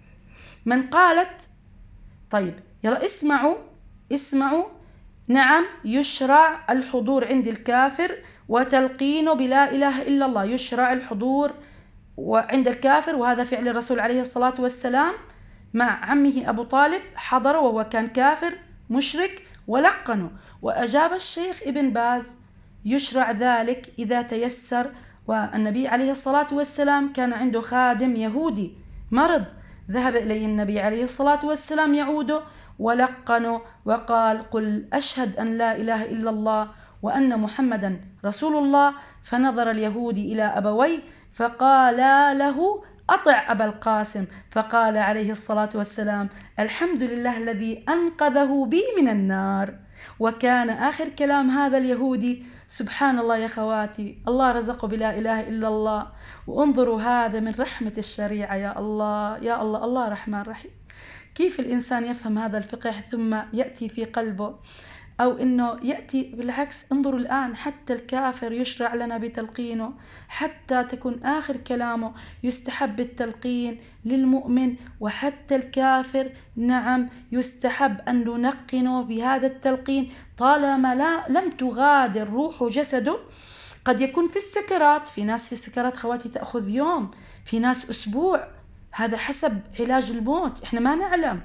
من قالت طيب يلا اسمعوا اسمعوا نعم يشرع الحضور عند الكافر وتلقينه بلا إله إلا الله. يشرع الحضور وعند الكافر، وهذا فعل الرسول عليه الصلاة والسلام مع عمه أبو طالب، حضر وهو كان كافر مشرك ولقنه. وأجاب الشيخ ابن باز يشرع ذلك إذا تيسر. والنبي عليه الصلاة والسلام كان عنده خادم يهودي مرض، ذهب إليه النبي عليه الصلاة والسلام يعوده ولقنه وقال قل أشهد أن لا إله إلا الله وأن محمدا رسول الله. فنظر اليهودي إلى أبويه فقال له أطع أبا القاسم، فقال عليه الصلاة والسلام الحمد لله الذي أنقذه بي من النار. وكان آخر كلام هذا اليهودي سبحان الله يا خواتي، الله رزقه بلا إله إلا الله. وانظروا هذا من رحمة الشريعة، يا الله يا الله، الله رحمن رحيم. كيف الإنسان يفهم هذا الفقه ثم يأتي في قلبه، أو إنه يأتي بالعكس. انظروا الآن حتى الكافر يشرع لنا بتلقينه، حتى تكون آخر كلامه يستحب التلقين للمؤمن، وحتى الكافر نعم يستحب أن نلقنه بهذا التلقين طالما لا لم تغادر روح جسده. قد يكون في السكرات، في ناس في السكرات خواتي تأخذ يوم، في ناس أسبوع، هذا حسب علاج الموت، إحنا ما نعلم.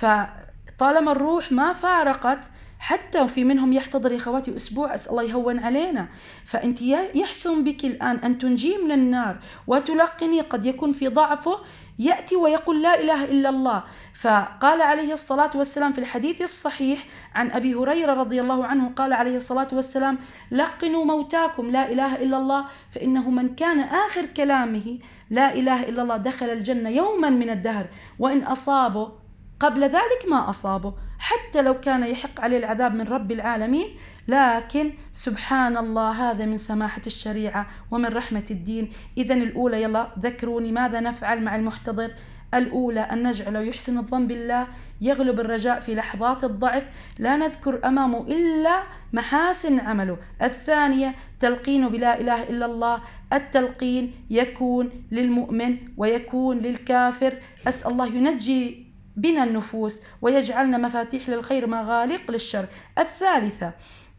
فطالما الروح ما فارقت، حتى في منهم يحتضر يا خواتي أسبوع، أسأل الله يهون علينا. فأنت يحسن بك الآن أن تنجي من النار وتلقني، قد يكون في ضعفه يأتي ويقول لا إله إلا الله. فقال عليه الصلاة والسلام في الحديث الصحيح عن أبي هريرة رضي الله عنه، قال عليه الصلاة والسلام لقنوا موتاكم لا إله إلا الله، فإنه من كان آخر كلامه لا إله إلا الله دخل الجنة يوما من الدهر، وإن أصابه قبل ذلك ما أصابه، حتى لو كان يحق عليه العذاب من رب العالمين. لكن سبحان الله هذا من سماحة الشريعة ومن رحمة الدين. إذن الأولى يلا ذكروني ماذا نفعل مع المحتضر. الأولى أن نجعله يحسن الظن بالله، يغلب الرجاء في لحظات الضعف، لا نذكر أمامه إلا محاسن عمله. الثانية تلقين بلا إله إلا الله، التلقين يكون للمؤمن ويكون للكافر. أسأل الله ينجي بنا النفوس ويجعلنا مفاتيح للخير مغاليق للشر. الثالثة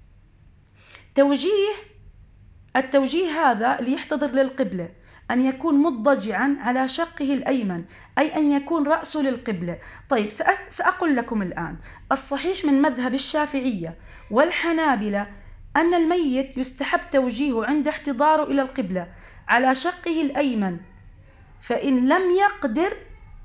توجيه، التوجيه هذا اللي يحتضر للقبلة أن يكون مضجعا على شقه الأيمن، أي أن يكون رأسه للقبلة. طيب سأقول لكم الآن الصحيح من مذهب الشافعية والحنابلة أن الميت يستحب توجيهه عند احتضاره إلى القبلة على شقه الأيمن، فإن لم يقدر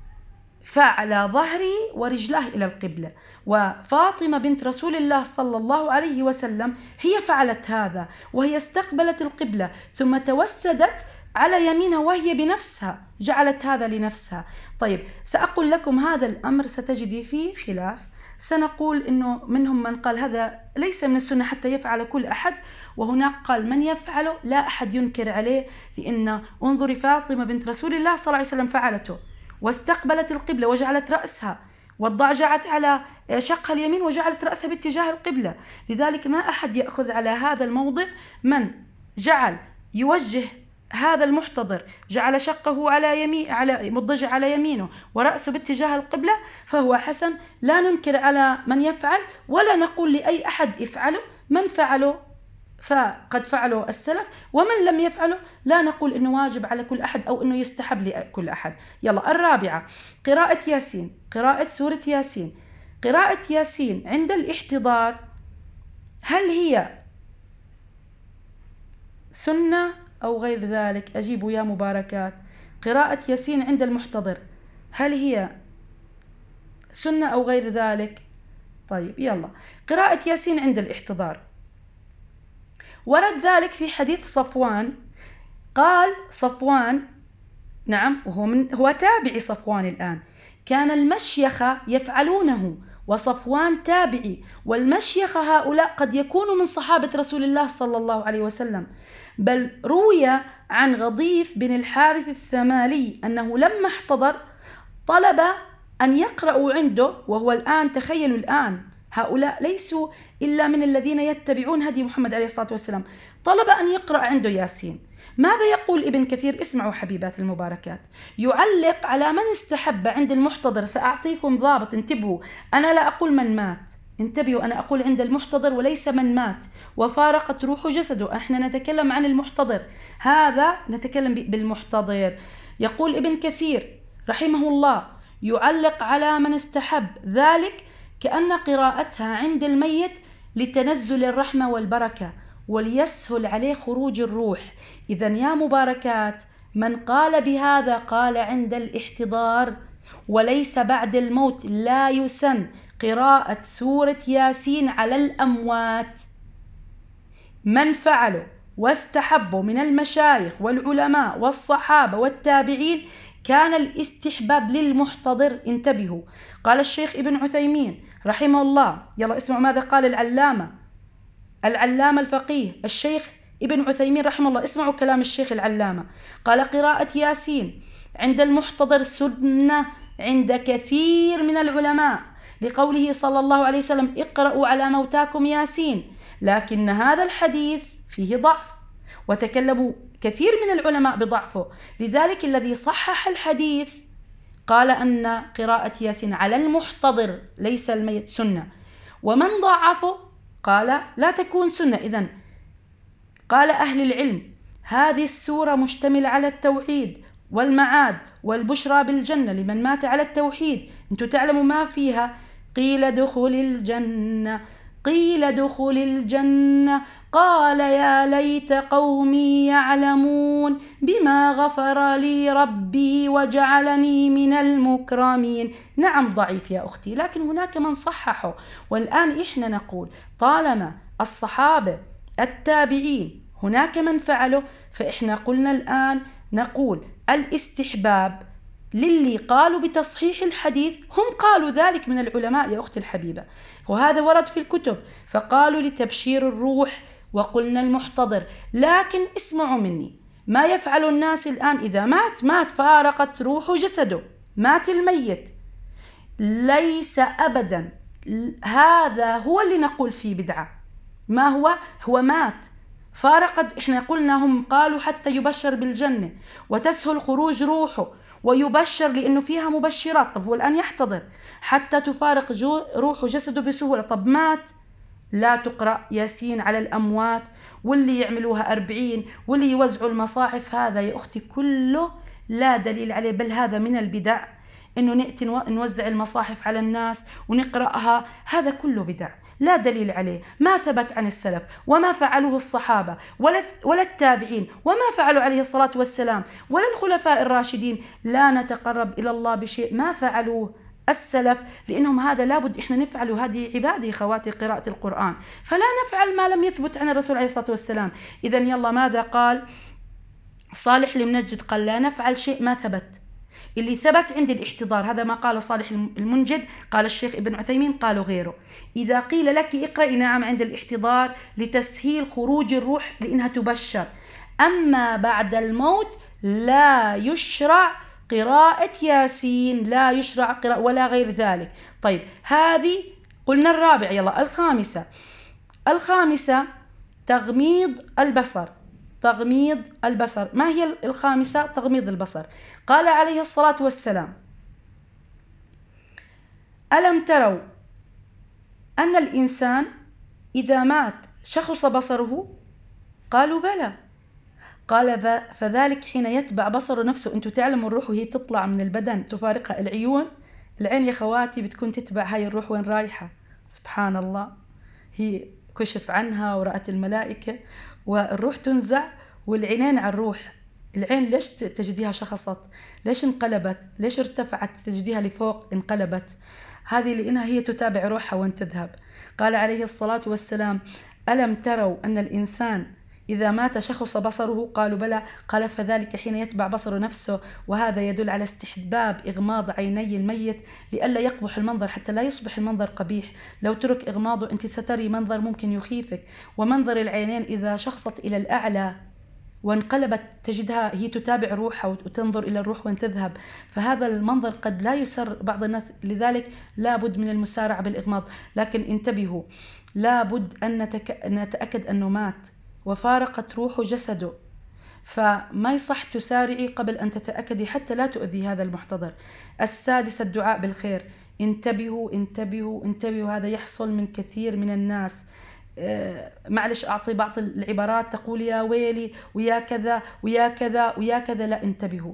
فعلى ظهره ورجلاه إلى القبلة. وفاطمة بنت رسول الله صلى الله عليه وسلم هي فعلت هذا، وهي استقبلت القبلة ثم توسدت على يمينها وهي بنفسها جعلت هذا لنفسها. طيب سأقول لكم هذا الأمر ستجدي فيه خلاف. سنقول إنه منهم من قال هذا ليس من السنة حتى يفعل كل أحد، وهناك قال من يفعله لا أحد ينكر عليه، لأن انظري فاطمة بنت رسول الله صلى الله عليه وسلم فعلته واستقبلت القبلة وجعلت رأسها وضجعت على شقها اليمين وجعلت رأسها باتجاه القبلة. لذلك ما أحد يأخذ على هذا الموضع. من جعل يوجه هذا المحتضر جعل شقه على يمين على مضجع على يمينه ورأسه باتجاه القبلة فهو حسن، لا ننكر على من يفعل ولا نقول لأي أحد افعله. من فعله فقد فعله السلف، ومن لم يفعله لا نقول إنه واجب على كل أحد أو إنه يستحب لكل أحد. يلا الرابعة قراءة ياسين، قراءة سورة ياسين. قراءة ياسين عند الاحتضار هل هي سنة أو غير ذلك؟ أجيبوا يا مباركات. قراءة ياسين عند المحتضر هل هي سنة أو غير ذلك؟ طيب يلا قراءة ياسين عند الاحتضار ورد ذلك في حديث صفوان. قال صفوان نعم وهو من هو تابعي صفوان الآن، كان المشيخة يفعلونه وصفوان تابعي، والمشيخة هؤلاء قد يكونوا من صحابة رسول الله صلى الله عليه وسلم. بل روي عن غضيف بن الحارث الثمالي أنه لما احتضر طلب أن يقرأوا عنده، وهو الآن تخيلوا الآن هؤلاء ليسوا إلا من الذين يتبعون هدي محمد عليه الصلاة والسلام، طلب أن يقرأ عنده ياسين. ماذا يقول ابن كثير؟ اسمعوا حبيبات المباركات، يعلق على من استحب عند المحتضر. سأعطيكم ضابط، انتبهوا، أنا لا أقول من مات، انتبهوا، أنا أقول عند المحتضر وليس من مات وفارقت روح جسده، احنا نتكلم عن المحتضر، هذا نتكلم بالمحتضر. يقول ابن كثير رحمه الله يعلق على من استحب ذلك كأن قراءتها عند الميت لتنزل الرحمة والبركة وليسهل عليه خروج الروح. إذن يا مباركات، من قال بهذا قال عند الاحتضار وليس بعد الموت. لا يسن قراءة سورة ياسين على الأموات. من فعلوا واستحبوا من المشايخ والعلماء والصحابة والتابعين كان الاستحباب للمحتضر. انتبهوا، قال الشيخ ابن عثيمين رحمه الله، يلا اسمعوا ماذا قال العلامة العلامة الفقيه الشيخ ابن عثيمين رحمه الله، اسمعوا كلام الشيخ العلامة. قال قراءة ياسين عند المحتضر سنة عند كثير من العلماء، لقوله صلى الله عليه وسلم اقرأوا على موتاكم ياسين، لكن هذا الحديث فيه ضعف وتكلموا كثير من العلماء بضعفه، لذلك الذي صحح الحديث قال أن قراءة ياسين على المحتضر ليس الميت سنة، ومن ضعفه قال لا تكون سنة. إذن قال أهل العلم هذه السورة مشتملة على التوحيد والمعاد والبشرى بالجنة لمن مات على التوحيد. انتوا تعلموا ما فيها، قيل ادخل الجنة، قيل ادخل الجنة، قال يا ليت قومي يعلمون بما غفر لي ربي وجعلني من المكرمين. نعم ضعيف يا أختي، لكن هناك من صححه. والآن إحنا نقول طالما الصحابة التابعين هناك من فعله، فإحنا قلنا الآن نقول الاستحباب للي قالوا بتصحيح الحديث، هم قالوا ذلك من العلماء يا أختي الحبيبة، وهذا ورد في الكتب، فقالوا لتبشير الروح وقلنا المحتضر. لكن اسمعوا مني، ما يفعل الناس الآن إذا مات مات فارقت روح جسده، مات الميت، ليس أبدا هذا هو اللي نقول فيه بدعة. ما هو؟ هو مات فارقت، إحنا قلنا هم قالوا حتى يبشر بالجنة وتسهل خروج روحه ويبشر لأنه فيها مبشرات. طب هو الآن يحتضر حتى تفارق جو روح جسده بسهولة، طب مات، لا تقرأ ياسين على الأموات، واللي يعملوها أربعين واللي يوزعوا المصاحف، هذا يا أختي كله لا دليل عليه، بل هذا من البدع، إنه نأتي نوزع المصاحف على الناس ونقرأها، هذا كله بدع لا دليل عليه، ما ثبت عن السلف وما فعلوه الصحابة ولا ولا التابعين وما فعلوا عليه الصلاة والسلام ولا الخلفاء الراشدين. لا نتقرب إلى الله بشيء ما فعلوه السلف، لأنهم هذا لابد إحنا نفعله، هذه عبادة خواتي قراءة القرآن، فلا نفعل ما لم يثبت عن الرسول عليه الصلاة والسلام. إذن يلا ماذا قال صالح المنجد؟ قال لا نفعل شيء ما ثبت، اللي ثبت عند الاحتضار، هذا ما قاله صالح المنجد، قال الشيخ ابن عثيمين، قالوا غيره. إذا قيل لك اقرأي، نعم عند الاحتضار لتسهيل خروج الروح لأنها تبشر، أما بعد الموت لا يشرع قراءة ياسين، لا يشرع قراءة ولا غير ذلك. طيب هذه قلنا الرابع، يلا الخامسة. الخامسة تغميض البصر، تغميض البصر. ما هي الخامسة؟ تغميض البصر. قال عليه الصلاة والسلام ألم تروا أن الإنسان إذا مات شخص بصره؟ قالوا بلى. قال فذلك حين يتبع بصر نفسه. أنتوا تعلموا الروح وهي تطلع من البدن تفارقها العيون، العين يا خواتي بتكون تتبع هاي الروح وين رايحة، سبحان الله، هي كشف عنها ورأت الملائكة والروح تنزع والعينين على الروح. العين ليش تجديها شخصت؟ ليش انقلبت؟ ليش ارتفعت؟ تجديها لفوق انقلبت، هذه لأنها هي تتابع روحها وين تذهب. قال عليه الصلاة والسلام ألم تروا أن الإنسان إذا مات شخص بصره؟ قالوا بلى. قال فذلك حين يتبع بصر نفسه، وهذا يدل على استحباب إغماض عيني الميت لئلا يقبح المنظر، حتى لا يصبح المنظر قبيح. لو ترك إغماضه أنت ستري منظر ممكن يخيفك. ومنظر العينين إذا شخصت إلى الأعلى وانقلبت تجدها هي تتابع روحها وتنظر إلى الروح وين تذهب، فهذا المنظر قد لا يسر بعض الناس، لذلك لابد من المسارعة بالإغماض. لكن انتبهوا، لابد أن نتك... نتأكد أنه مات وفارقت روحه جسده، فما يصح تسارعي قبل أن تتأكدي حتى لا تؤذي هذا المحتضر. السادس الدعاء بالخير. انتبهوا انتبهوا انتبهوا، هذا يحصل من كثير من الناس. آه معلش أعطي بعض العبارات تقول يا ويلي ويا كذا ويا كذا ويا كذا. لا، انتبهوا،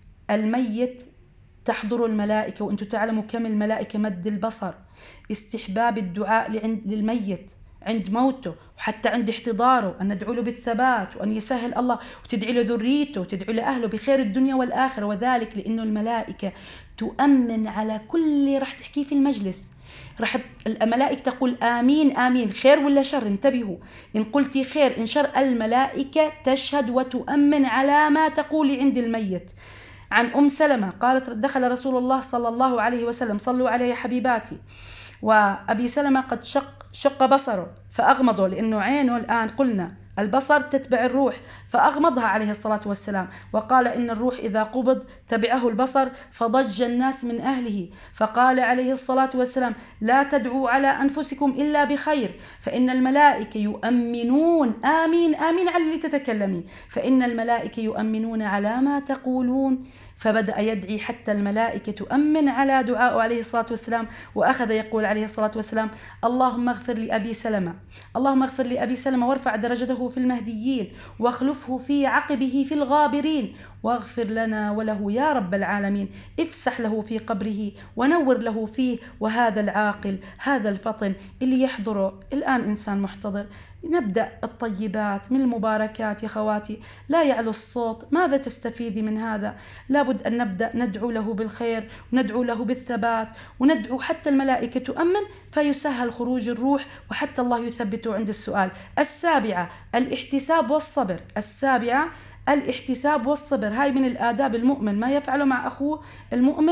الميت تحضر الملائكة، وأنتم تعلموا كم الملائكة مد البصر. استحباب الدعاء للميت عند موته وحتى عند احتضاره، أن ندعو له بالثبات وأن يسهل الله، وتدعي له ذريته وتدعي له أهله بخير الدنيا والآخرة. وذلك لأنه الملائكة تؤمن على كل رح تحكيه في المجلس. رح الملائكة تقول آمين آمين، خير ولا شر. انتبهوا، إن قلتي خير إن شر الملائكة تشهد وتؤمن على ما تقولي عند الميت. عن أم سلمة قالت دخل رسول الله صلى الله عليه وسلم، صلوا عليه حبيباتي، وأبي سلمة قد شق شق بصره فأغمضه، لأنه عينه الآن قلنا البصر تتبع الروح، فأغمضها عليه الصلاة والسلام، وقال إن الروح إذا قبض تبعه البصر، فضج الناس من أهله، فقال عليه الصلاة والسلام لا تدعوا على أنفسكم إلا بخير، فإن الملائكة يؤمنون آمين آمين على اللي تتكلمي، فإن الملائكة يؤمنون على ما تقولون. فبدأ يدعي حتى الملائكة تؤمن على دعائه عليه الصلاة والسلام، وأخذ يقول عليه الصلاة والسلام اللهم اغفر لأبي سلمة، اللهم اغفر لأبي سلمة وارفع درجته في المهديين واخلفه في عقبه في الغابرين، واغفر لنا وله يا رب العالمين، افسح له في قبره ونور له فيه، وهذا العاقل هذا الفطن اللي يحضره الآن إنسان محتضر. نبدأ الطيبات من المباركات يا خواتي، لا يعلو الصوت. ماذا تستفيدي من هذا؟ لابد أن نبدأ ندعو له بالخير وندعو له بالثبات، وندعو حتى الملائكة تؤمن فيسهل خروج الروح، وحتى الله يثبته عند السؤال. السابعة الاحتساب والصبر. السابعة الاحتساب والصبر، هاي من الآداب المؤمن ما يفعله مع أخوه المؤمن،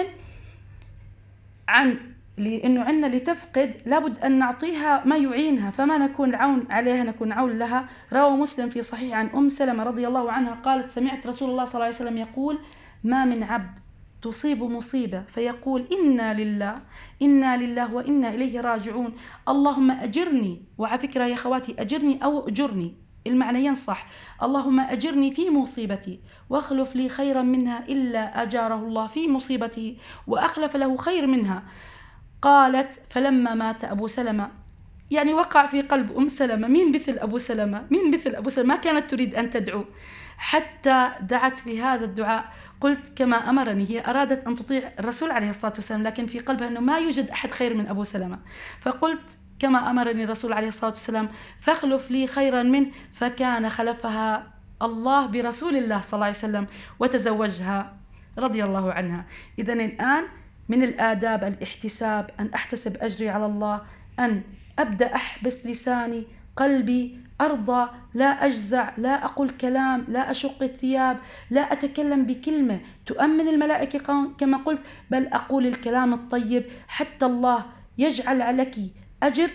عن لأنه عنا لتفقد لابد أن نعطيها ما يعينها، فما نكون عون عليها نكون عون لها. روى مسلم في صحيح عن أم سلمة رضي الله عنها قالت سمعت رسول الله صلى الله عليه وسلم يقول ما من عبد تصيب مصيبة فيقول إنا لله إنا لله وإنا إليه راجعون اللهم أجرني، وعلى فكرة يا خواتي أجرني أو أجرني المعنيين صح، اللهم أجرني في مصيبتي واخلف لي خيرا منها إلا أجاره الله في مصيبته وأخلف له خير منها. قالت فلما مات أبو سلمة، يعني وقع في قلب أم سلمة مين مثل أبو سلمة، مين مثل أبو سلمة، ما كانت تريد أن تدعو حتى دعت في هذا الدعاء. قلت كما أمرني، هي أرادت أن تطيع الرسول عليه الصلاة والسلام، لكن في قلبها أنه ما يوجد أحد خير من أبو سلمة، فقلت كما أمرني الرسول عليه الصلاة والسلام فاخلف لي خيرا منه، فكان خلفها الله برسول الله صلى الله عليه وسلم وتزوجها رضي الله عنها. إذن الآن من الآداب الاحتساب، أن أحتسب أجري على الله، أن أبدأ أحبس لساني قلبي، أرضى، لا أجزع، لا أقول كلام، لا أشق الثياب، لا أتكلم بكلمة تؤمن الملائكة كما قلت، بل أقول الكلام الطيب حتى الله يجعل لك أجر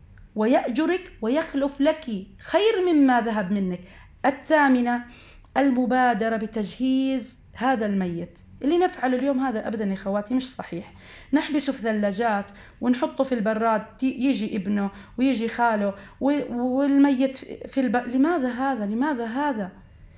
ويأجرك ويخلف لك خير مما ذهب منك. الثامنة المبادرة بتجهيز هذا الميت. اللي نفعله اليوم هذا أبدا يا خواتي مش صحيح، نحبسه في ثلاجات ونحطه في البراد، يجي ابنه ويجي خاله والميت في الب... لماذا هذا؟ لماذا هذا؟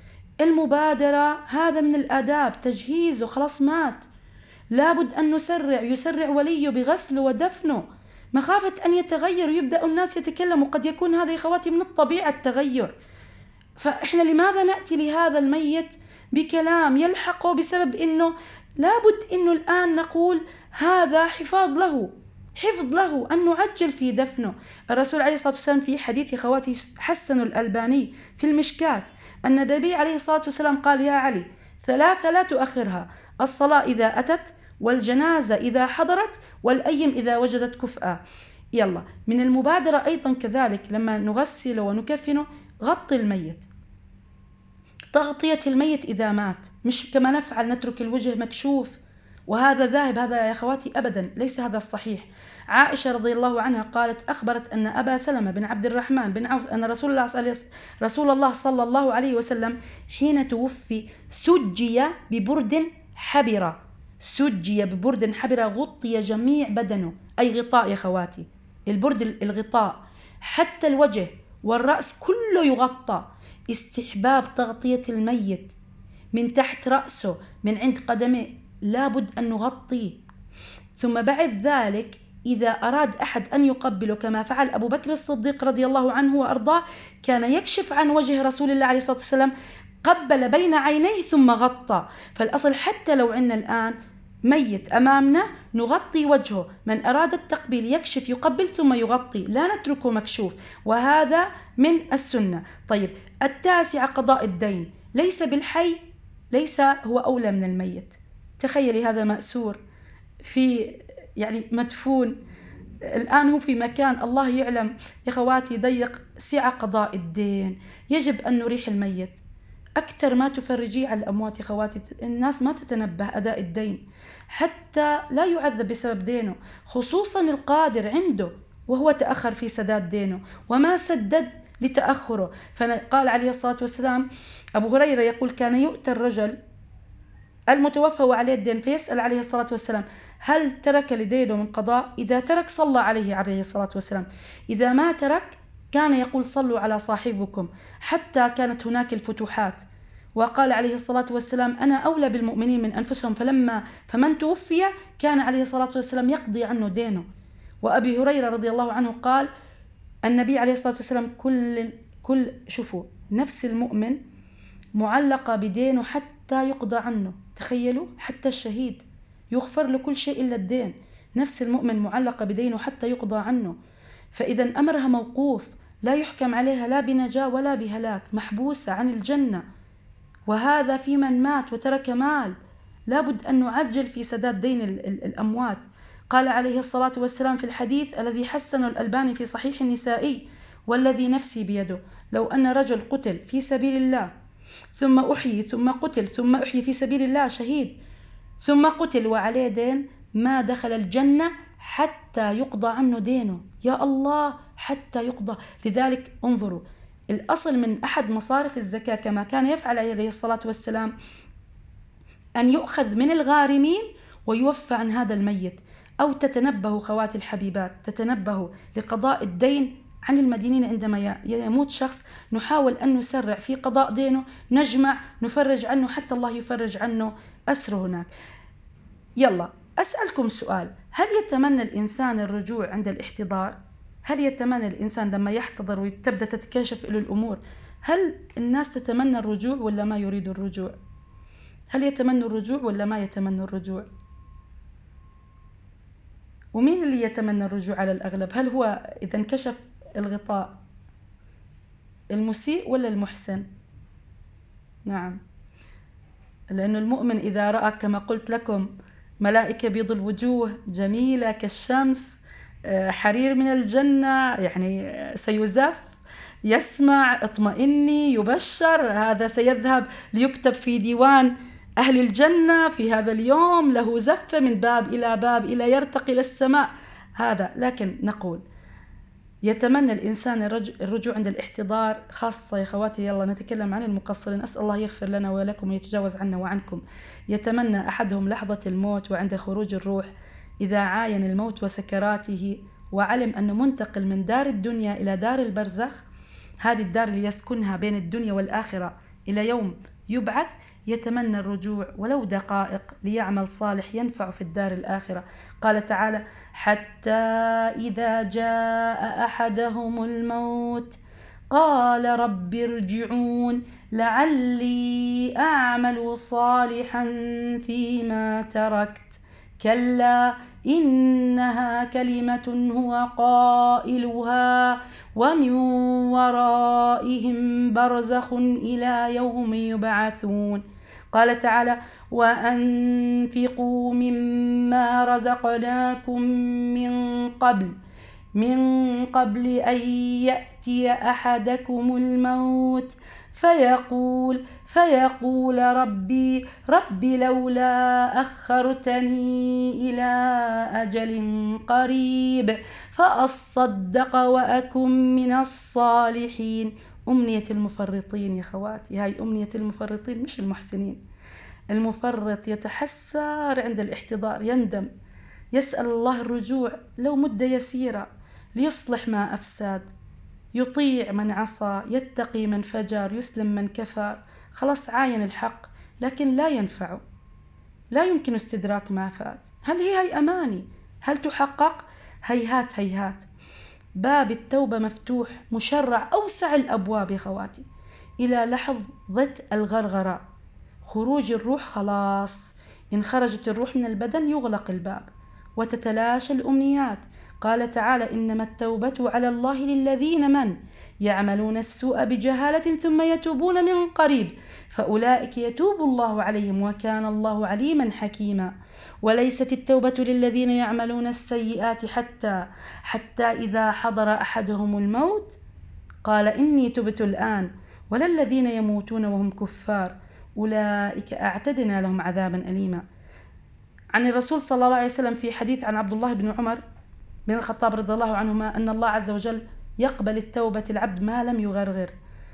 المبادرة هذا من الآداب، تجهيزه خلاص مات، لابد أن نسرع، يسرع وليه بغسله ودفنه مخافة أن يتغير ويبدأ الناس يتكلموا، قد يكون هذا يا خواتي من الطبيعة التغير. فإحنا لماذا نأتي لهذا الميت بكلام يلحقه بسبب إنه لابد إنه الآن نقول هذا حفاظ له، حفظ له، أن نعجل في دفنه. الرسول عليه الصلاة والسلام في حديث يا خواتي حسن الألباني في المشكات أن النبي عليه الصلاة والسلام قال يا علي ثلاثة لا تؤخرها، الصلاة إذا أتت، والجنازة إذا حضرت، والأيم إذا وجدت كفءا. يلا من المبادرة أيضا كذلك لما نغسله ونكفنه غطي الميت، تغطية الميت إذا مات، مش كما نفعل نترك الوجه مكشوف وهذا ذاهب، هذا يا أخواتي أبدا ليس هذا الصحيح. عائشة رضي الله عنها قالت أخبرت أن أبا سلمة بن عبد الرحمن بن عوف أن رسول الله صلى رسول الله صلى الله عليه وسلم حين توفي سجي ببرد حبرة، سجي ببرد حبرة غطي جميع بدنه، أي غطاء يا أخواتي، البرد الغطاء حتى الوجه والرأس كله يغطى. استحباب تغطية الميت من تحت رأسه من عند قدمه لابد أن نغطيه. ثم بعد ذلك إذا أراد أحد أن يقبله كما فعل أبو بكر الصديق رضي الله عنه وأرضاه، كان يكشف عن وجه رسول الله عليه الصلاة والسلام، قبل بين عينيه ثم غطى. فالأصل حتى لو عندنا الآن ميت أمامنا نغطي وجهه، من أراد التقبيل يكشف يقبل ثم يغطي، لا نتركه مكشوف، وهذا من السنة. طيب التاسع قضاء الدين، ليس بالحي ليس هو أولى من الميت. تخيلي هذا مأسور في يعني مدفون الآن هو في مكان الله يعلم يا أخواتي ضيق سعة قضاء الدين، يجب أن نريح الميت أكثر ما تفرجي على الأموات يا أخواتي. الناس ما تتنبه أداء الدين حتى لا يعذب بسبب دينه، خصوصا القادر عنده وهو تأخر في سداد دينه وما سدد لتأخره. فقال عليه الصلاة والسلام، أبو هريرة يقول كان يؤتى الرجل المتوفى وعليه الدين فيسأل عليه الصلاة والسلام هل ترك لدينه من قضاء؟ إذا ترك صلى عليه عليه الصلاة والسلام، إذا ما ترك كان يقول صلوا على صاحبكم، حتى كانت هناك الفتوحات. وقال عليه الصلاة والسلام أنا أولى بالمؤمنين من أنفسهم، فلما فمن توفي كان عليه الصلاة والسلام يقضي عنه دينه. وأبي هريرة رضي الله عنه قال النبي عليه الصلاة والسلام كل كل شوفوا نفس المؤمن معلقة بدينه حتى يقضى عنه. تخيلوا حتى الشهيد يغفر له كل شيء إلا الدين، نفس المؤمن معلقة بدينه حتى يقضى عنه. فإذا أمرها موقوف، لا يحكم عليها لا بنجاة ولا بهلاك، محبوسة عن الجنة. وهذا في من مات وترك مال، لابد أن نعجل في سداد دين الأموات. قال عليه الصلاة والسلام في الحديث الذي حسنه الألباني في صحيح النسائي والذي نفسي بيده، لو أن رجل قتل في سبيل الله ثم أحيي ثم قتل ثم أحيي في سبيل الله شهيد ثم قتل وعليه دين ما دخل الجنة حتى يقضى عنه دينه. يا الله، حتى يقضى. لذلك انظروا، الأصل من أحد مصارف الزكاة كما كان يفعل عليه الصلاة والسلام أن يؤخذ من الغارمين ويوفى عن هذا الميت. أو تتنبهوا خواتي الحبيبات، تتنبهوا لقضاء الدين عن المدينين. عندما يموت شخص نحاول أن نسرع في قضاء دينه، نجمع نفرج عنه حتى الله يفرج عنه أسره هناك. يلا أسألكم سؤال، هل يتمنى الإنسان الرجوع عند الاحتضار؟ هل يتمنى الإنسان لما يحتضر وتبدأ تتكاشف له الأمور، هل الناس تتمنى الرجوع ولا ما يريد الرجوع؟ هل يتمنى الرجوع ولا ما يتمنى الرجوع؟ ومين اللي يتمنى الرجوع على الأغلب؟ هل هو إذا انكشف الغطاء المسيء ولا المحسن؟ نعم، لأن المؤمن إذا رأى كما قلت لكم ملائكة بيض الوجوه جميلة كالشمس، حرير من الجنة، يعني سيزف، يسمع اطمئني يبشر، هذا سيذهب ليكتب في ديوان أهل الجنة في هذا اليوم، له زفة من باب إلى باب إلى يرتقي إلى السماء. هذا لكن نقول يتمنى الإنسان الرجوع عند الاحتضار، خاصة يا خواتي. يلا نتكلم عن المقصرين، أسأل الله يغفر لنا ولكم ويتجاوز عنا وعنكم. يتمنى أحدهم لحظة الموت وعند خروج الروح إذا عاين الموت وسكراته وعلم أنه منتقل من دار الدنيا إلى دار البرزخ، هذه الدار اللي يسكنها بين الدنيا والآخرة إلى يوم يبعث، يتمنى الرجوع ولو دقائق ليعمل صالح ينفع في الدار الآخرة. قال تعالى حتى إذا جاء أحدهم الموت قال رب ارجعون لعلي أعمل صالحا فيما تركت كلا إنها كلمة هو قائلها ومن ورائهم برزخ إلى يوم يبعثون. قال تعالى وأنفقوا مما رزقناكم من قبل من قبل أن يأتي أحدكم الموت فيقول فيقول ربي ربي لولا أخرتني إلى أجل قريب فأصدق وأكن من الصالحين. أمنية المفرطين يا خواتي، هاي أمنية المفرطين مش المحسنين. المفرط يتحسر عند الاحتضار، يندم، يسأل الله الرجوع لو مدة يسيرة ليصلح ما أفسد، يطيع من عصى، يتقي من فجر، يسلم من كفر. خلاص عاين الحق لكن لا ينفعه، لا يمكن استدراك ما فات. هل هي هي أماني؟ هل تحقق؟ هيهات هيهات. باب التوبة مفتوح مشرع، أوسع الأبواب يا خواتي، إلى لحظة الغرغرة، خروج الروح. خلاص إن خرجت الروح من البدن يغلق الباب وتتلاشى الأمنيات. قال تعالى إنما التوبة على الله للذين من يعملون السوء بجهالة ثم يتوبون من قريب فأولئك يتوب الله عليهم وكان الله عليما حكيما. وليست التوبة للذين يعملون السيئات حتى حتى إذا حضر أحدهم الموت قال إني تبت الآن، ولا الذين يموتون وهم كفار أولئك أعتدنا لهم عذابا أليما. عن الرسول صلى الله عليه وسلم في حديث عن عبد الله بن عمر بن الخطاب رضي الله عنهما أن الله عز وجل يقبل التوبة العبد ما لم يغرغر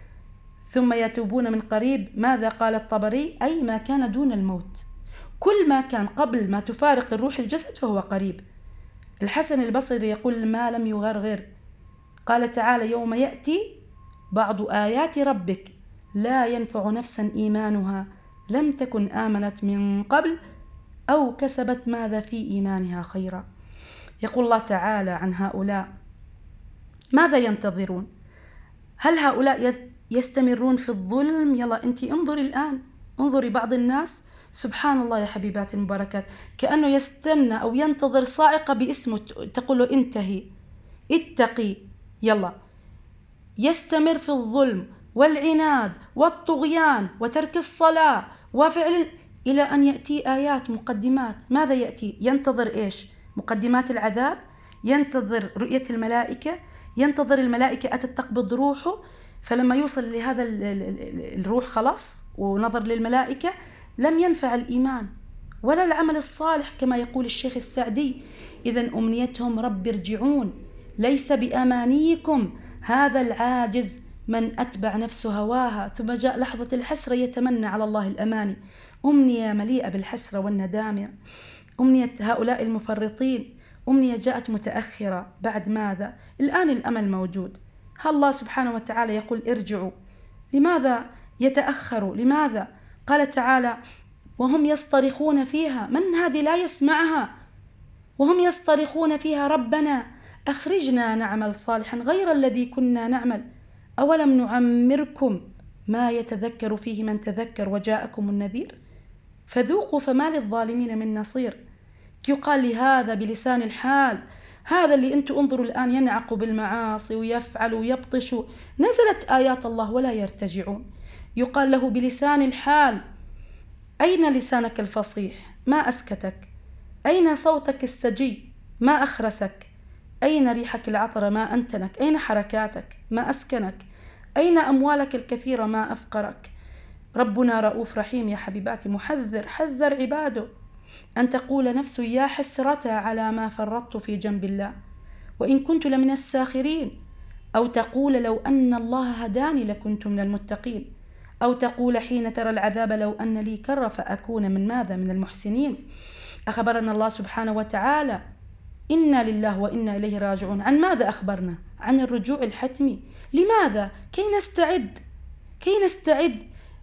ثم يتوبون من قريب. ماذا قال الطبري؟ أي ما كان دون الموت، كل ما كان قبل ما تفارق الروح الجسد فهو قريب. الحسن البصري يقول ما لم يغرغر. قال تعالى يوم يأتي بعض آيات ربك لا ينفع نفسا إيمانها لم تكن آمنت من قبل أو كسبت ماذا في إيمانها خيرا. يقول الله تعالى عن هؤلاء ماذا ينتظرون؟ هل هؤلاء يستمرون في الظلم؟ يلا أنت انظري الآن، انظري بعض الناس سبحان الله يا حبيبات المباركات كأنه يستنى أو ينتظر صاعقة باسمه تقول له انتهي اتقي. يلا يستمر في الظلم والعناد والطغيان وترك الصلاة وفعل إلى أن يأتي آيات مقدمات. ماذا يأتي؟ ينتظر إيش؟ مقدمات العذاب، ينتظر رؤية الملائكة، ينتظر الملائكة أتت تقبض روحه، فلما يوصل لهذا الروح خلاص ونظر للملائكة لم ينفع الإيمان ولا العمل الصالح كما يقول الشيخ السعدي. إذن أمنيتهم رب ارجعون ليس بأمانيكم هذا العاجز من أتبع نفسه هواها ثم جاء لحظة الحسرة يتمنى على الله الأماني. أمنية مليئة بالحسرة والندامة. أمنية هؤلاء المفرطين أمنية جاءت متأخرة. بعد ماذا؟ الآن الأمل موجود. الله سبحانه وتعالى يقول ارجعوا. لماذا يتأخروا؟ لماذا؟ قال تعالى وهم يصطرخون فيها، من هذه لا يسمعها وهم يصطرخون فيها ربنا أخرجنا نعمل صالحا غير الذي كنا نعمل أولم نعمركم ما يتذكر فيه من تذكر وجاءكم النذير فذوقوا فما للظالمين من نصير. يقال لهذا بلسان الحال، هذا اللي أنتم انظروا الآن ينعق بالمعاصي ويفعل ويبطش، نزلت آيات الله ولا يرتجعون. يقال له بلسان الحال أين لسانك الفصيح ما أسكتك؟ أين صوتك السجي ما أخرسك؟ أين ريحك العطر ما أنتنك؟ أين حركاتك ما أسكنك؟ أين أموالك الكثيرة ما أفقرك؟ ربنا رؤوف رحيم يا حبيباتي، محذر حذر عباده أن تقول نفس يا حسرة على ما فرطت في جنب الله وإن كنت لمن الساخرين، أو تقول لو أن الله هداني لكنت من المتقين، أو تقول حين ترى العذاب لو أن لي كرة فأكون من ماذا؟ من المحسنين. أخبرنا الله سبحانه وتعالى إنا لله وإنا إليه راجعون. عن ماذا أخبرنا؟ عن الرجوع الحتمي. لماذا؟ كي نستعد كي نستعد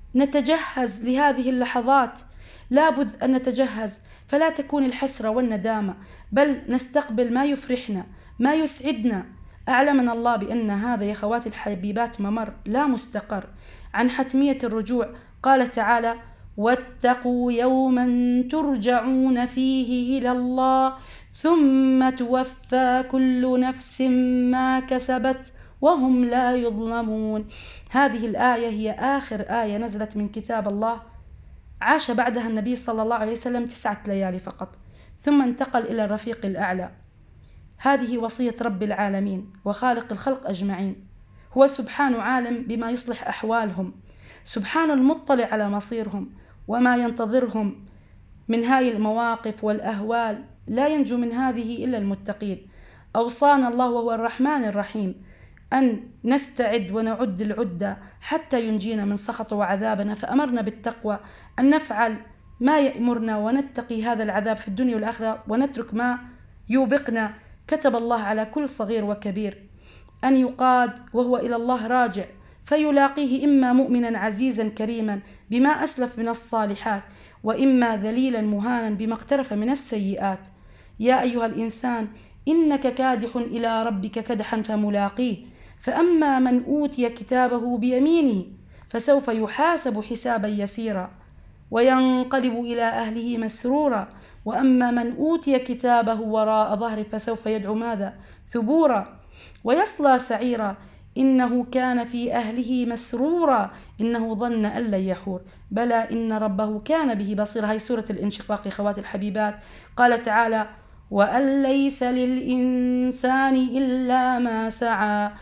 نتجهز لهذه اللحظات. لابد أن نتجهز فلا تكون الحسرة والندامة، بل نستقبل ما يفرحنا ما يسعدنا. أعلمنا الله بأن هذا يا خواتي الحبيبات ممر لا مستقر. عن حتمية الرجوع قال تعالى واتقوا يوما ترجعون فيه إلى الله ثم توفى كل نفس ما كسبت وهم لا يظلمون. هذه الآية هي آخر آية نزلت من كتاب الله، عاش بعدها النبي صلى الله عليه وسلم تسعة ليالي فقط ثم انتقل إلى الرفيق الأعلى. هذه وصية رب العالمين وخالق الخلق أجمعين. هو سبحانه عالم بما يصلح أحوالهم، سبحانه المطلع على مصيرهم وما ينتظرهم من هاي المواقف والأهوال. لا ينجو من هذه إلا المتقين. أوصانا الله وهو الرحمن الرحيم أن نستعد ونعد العدة حتى ينجينا من سخطه وعذابنا، فأمرنا بالتقوى، أن نفعل ما يأمرنا ونتقي هذا العذاب في الدنيا والآخرة ونترك ما يوبقنا. كتب الله على كل صغير وكبير أن يقاد وهو إلى الله راجع، فيلاقيه إما مؤمنا عزيزا كريما بما أسلف من الصالحات، وإما ذليلا مهانا بما اقترف من السيئات. يا أيها الإنسان إنك كادح إلى ربك كدحا فملاقيه، فأما من أوتي كتابه بيمينه فسوف يحاسب حسابا يسيرا وينقلب إلى أهله مسرورا، وأما من أوتي كتابه وراء ظهره فسوف يدعو ماذا؟ ثبورا ويصلى سعيرا، إنه كان في أهله مسرورا إنه ظن أن لن يحور، بلى إن ربه كان به بصيرا. هي سورة الانشقاق خواتي الحبيبات. قال تعالى: وأن ليس للإنسان إلا ما سعى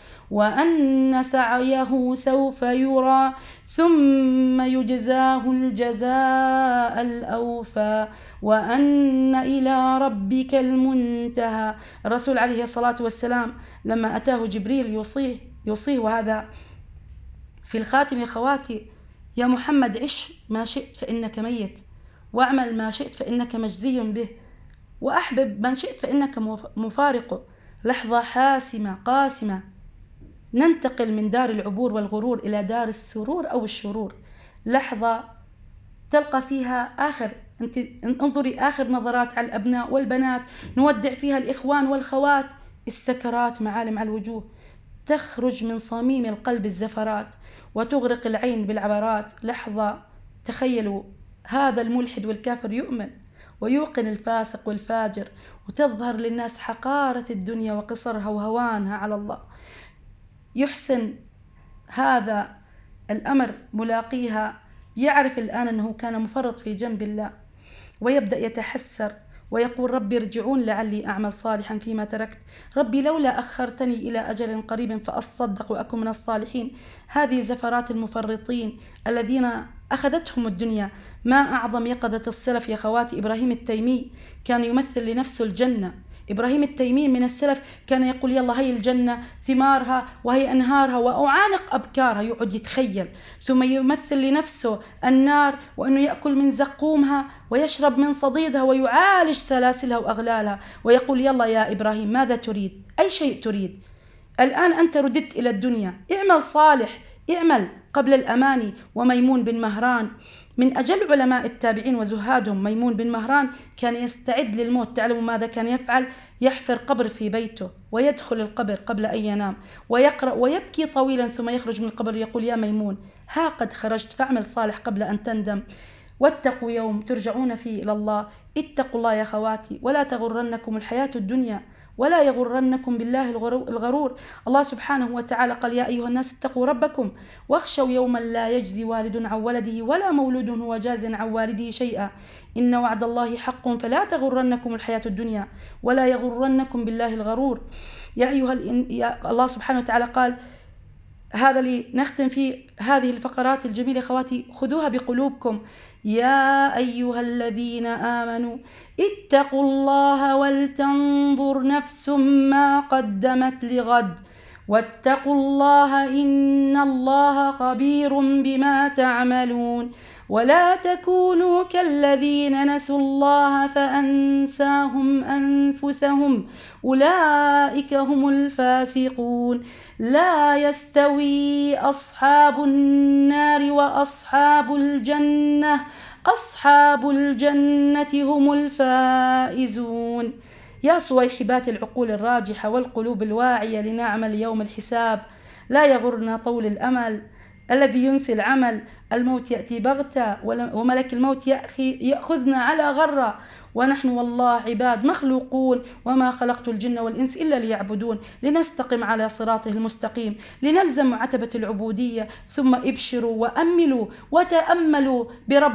وأن سعيه سوف يرى ثم يجزاه الجزاء الأوفى وأن إلى ربك المنتهى. الرسول عليه الصلاة والسلام لما أتاه جبريل يوصيه يوصيه وهذا في الخاتم يا خواتي: يا محمد عش ما شئت فإنك ميت، واعمل ما شئت فإنك مجزي به، وأحبب من شئت فإنك مفارقه. لحظة حاسمة قاسمة، ننتقل من دار العبور والغرور إلى دار السرور أو الشرور. لحظة تلقى فيها آخر أنت انظري آخر نظرات على الأبناء والبنات، نودع فيها الإخوان والخوات، السكرات معالم على الوجوه، تخرج من صميم القلب الزفرات وتغرق العين بالعبرات. لحظة تخيلوا هذا الملحد والكافر يؤمن ويوقن الفاسق والفاجر، وتظهر للناس حقارة الدنيا وقصرها وهوانها على الله. يحسن هذا الأمر ملاقيها، يعرف الآن أنه كان مفرط في جنب الله، ويبدأ يتحسر ويقول: ربي ارجعون لعلي أعمل صالحا فيما تركت، ربي لولا أخرتني إلى أجل قريب فأصدق وأكن من الصالحين. هذه زفرات المفرطين الذين أخذتهم الدنيا. ما أعظم يقظة السلف يا خواتي. إبراهيم التيمي كان يمثل لنفسه الجنة. إبراهيم التيمي من السلف كان يقول: يلا هي الجنة ثمارها وهي أنهارها وأعانق أبكارها، يقعد يتخيل. ثم يمثل لنفسه النار وأنه يأكل من زقومها ويشرب من صديدها ويعالج سلاسلها وأغلالها، ويقول: يلا يا إبراهيم ماذا تريد؟ أي شيء تريد؟ الآن أنت رددت إلى الدنيا، اعمل صالح، اعمل قبل الأماني. وميمون بن مهران من أجل علماء التابعين وزهادهم، ميمون بن مهران كان يستعد للموت. تعلموا ماذا كان يفعل؟ يحفر قبر في بيته ويدخل القبر قبل أن ينام ويقرأ ويبكي طويلا، ثم يخرج من القبر يقول: يا ميمون ها قد خرجت فاعمل صالح قبل أن تندم. واتقوا يوم ترجعون فيه إلى الله. اتقوا الله يا خواتي، ولا تغرنكم الحياة الدنيا ولا يغرنكم بالله الغرور. الله سبحانه وتعالى قال: يا أيها الناس اتقوا ربكم واخشوا يوما لا يجزي والد عن ولده ولا مولود هو جاز عن والده شيئا إن وعد الله حق فلا تغرنكم الحياة الدنيا ولا يغرنكم بالله الغرور. يا أيها يا الله سبحانه وتعالى قال هذا اللي نختم فيه هذه الفقرات الجميلة خواتي: خذوها بقلوبكم. يا أيها الذين آمنوا اتقوا الله ولتنظر نفس ما قدمت لغد واتقوا الله إن الله خبير بما تعملون ولا تكونوا كالذين نسوا الله فأنساهم أنفسهم أولئك هم الفاسقون. لا يستوي أصحاب النار وأصحاب الجنة أصحاب الجنة هم الفائزون. يا صويحبات العقول الراجحة والقلوب الواعية لنعمل يوم الحساب، لا يغرنا طول الأمل الذي ينسي العمل. الموت يأتي بغتة وملك الموت يأخذنا على غرة، ونحن والله عباد مخلوقون، وما خلقت الجن والإنس إلا ليعبدون، لنستقم على صراطه المستقيم، لنلزم عتبة العبودية. ثم ابشروا وأملوا وتأملوا برب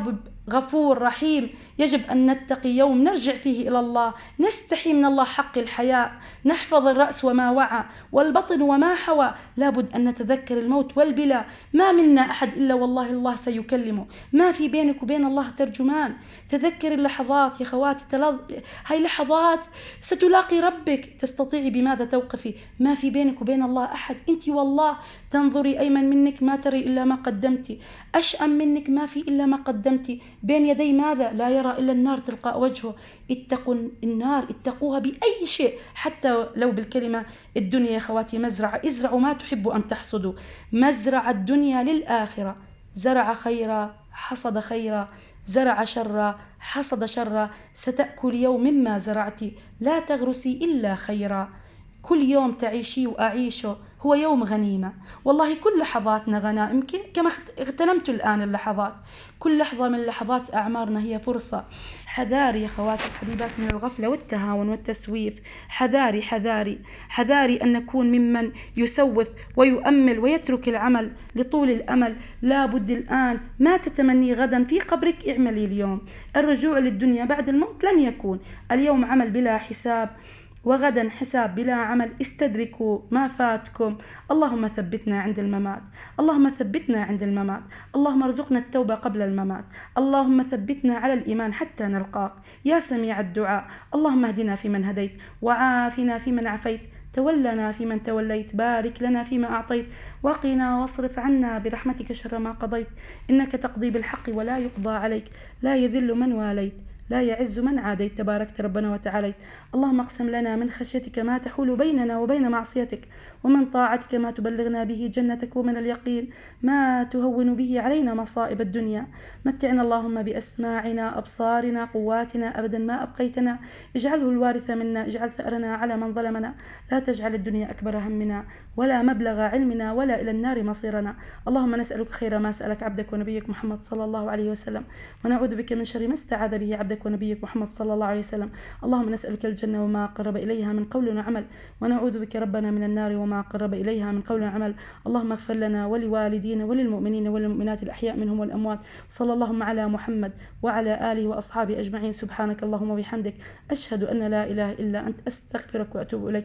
غفور رحيم. يجب أن نتقي يوم نرجع فيه إلى الله، نستحي من الله حق الحياء، نحفظ الرأس وما وعى والبطن وما حوى. لابد أن نتذكر الموت والبلاء. ما منا أحد إلا والله الله سيكلمه، ما في بينك وبين الله ترجمان. تذكر اللحظات يا خواتي، تلظ... هاي لحظات ستلاقي ربك، تستطيعي بماذا توقفي. ما في بينك وبين الله أحد. أنت والله تنظري أيمن منك ما تري إلا ما قدمتي، أشأم منك ما في إلا ما قدمتي. بين يدي ماذا؟ لا يرى إلا النار تلقاء وجهه. اتقوا النار، اتقوها بأي شيء، حتى لو بالكلمة. الدنيا يا خواتي مزرعة، ازرعوا ما تحبوا أن تحصدوا. مزرعة الدنيا للآخرة. زرع خيرا حصد خيرا، زرع شرا حصد شرا. ستأكل يوم مما زرعتي، لا تغرسي إلا خيرا. كل يوم تعيشي وأعيشه هو يوم غنيمة. والله كل لحظاتنا غنائم، كما اغتنمت الآن اللحظات. كل لحظة من لحظات أعمارنا هي فرصة. حذاري يا خواتي الحبيبات من الغفلة والتهاون والتسويف. حذاري حذاري حذاري أن نكون ممن يسوف ويؤمل ويترك العمل لطول الأمل. لا بد الآن، ما تتمني غدا في قبرك اعملي اليوم. الرجوع للدنيا بعد الموت لن يكون. اليوم عمل بلا حساب، وغدا حساب بلا عمل. استدركوا ما فاتكم. اللهم ثبتنا عند الممات، اللهم ثبتنا عند الممات. اللهم ارزقنا التوبة قبل الممات. اللهم ثبتنا على الإيمان حتى نلقاك يا سميع الدعاء. اللهم اهدنا فيمن هديت، وعافنا فيمن عافيت، تولنا فيمن توليت، بارك لنا فيما أعطيت، وقنا واصرف عنا برحمتك شر ما قضيت. إنك تقضي بالحق ولا يقضى عليك، لا يذل من واليت، لا يعز من عاديت، تباركت ربنا وتعاليت. اللهم اقسم لنا من خشيتك ما تحول بيننا وبين معصيتك، ومن طاعتك ما تبلغنا به جنتك، ومن اليقين ما تهون به علينا مصائب الدنيا. متعنا اللهم بأسماعنا أبصارنا قواتنا أبدا ما أبقيتنا، اجعله الوارث منا، اجعل ثأرنا على من ظلمنا، لا تجعل الدنيا أكبر همنا ولا مبلغ علمنا ولا إلى النار مصيرنا. اللهم نسألك خير ما سألك عبدك ونبيك محمد صلى الله عليه وسلم، ونعوذ بك من شر ما استعاذ به عبدك ونبيك محمد صلى الله عليه وسلم. اللهم نسألك الجنة وما قرب إليها من قول وعمل، ونعوذ بك ربنا من النار وما قرب إليها من قول وعمل. اللهم اغفر لنا ولوالدينا وللمؤمنين والمؤمنات الأحياء منهم والأموات. صلى اللهم على محمد وعلى آله وأصحابه أجمعين. سبحانك اللهم وبحمدك، أشهد أن لا إله إلا أنت، أستغفرك وأتوب إليك.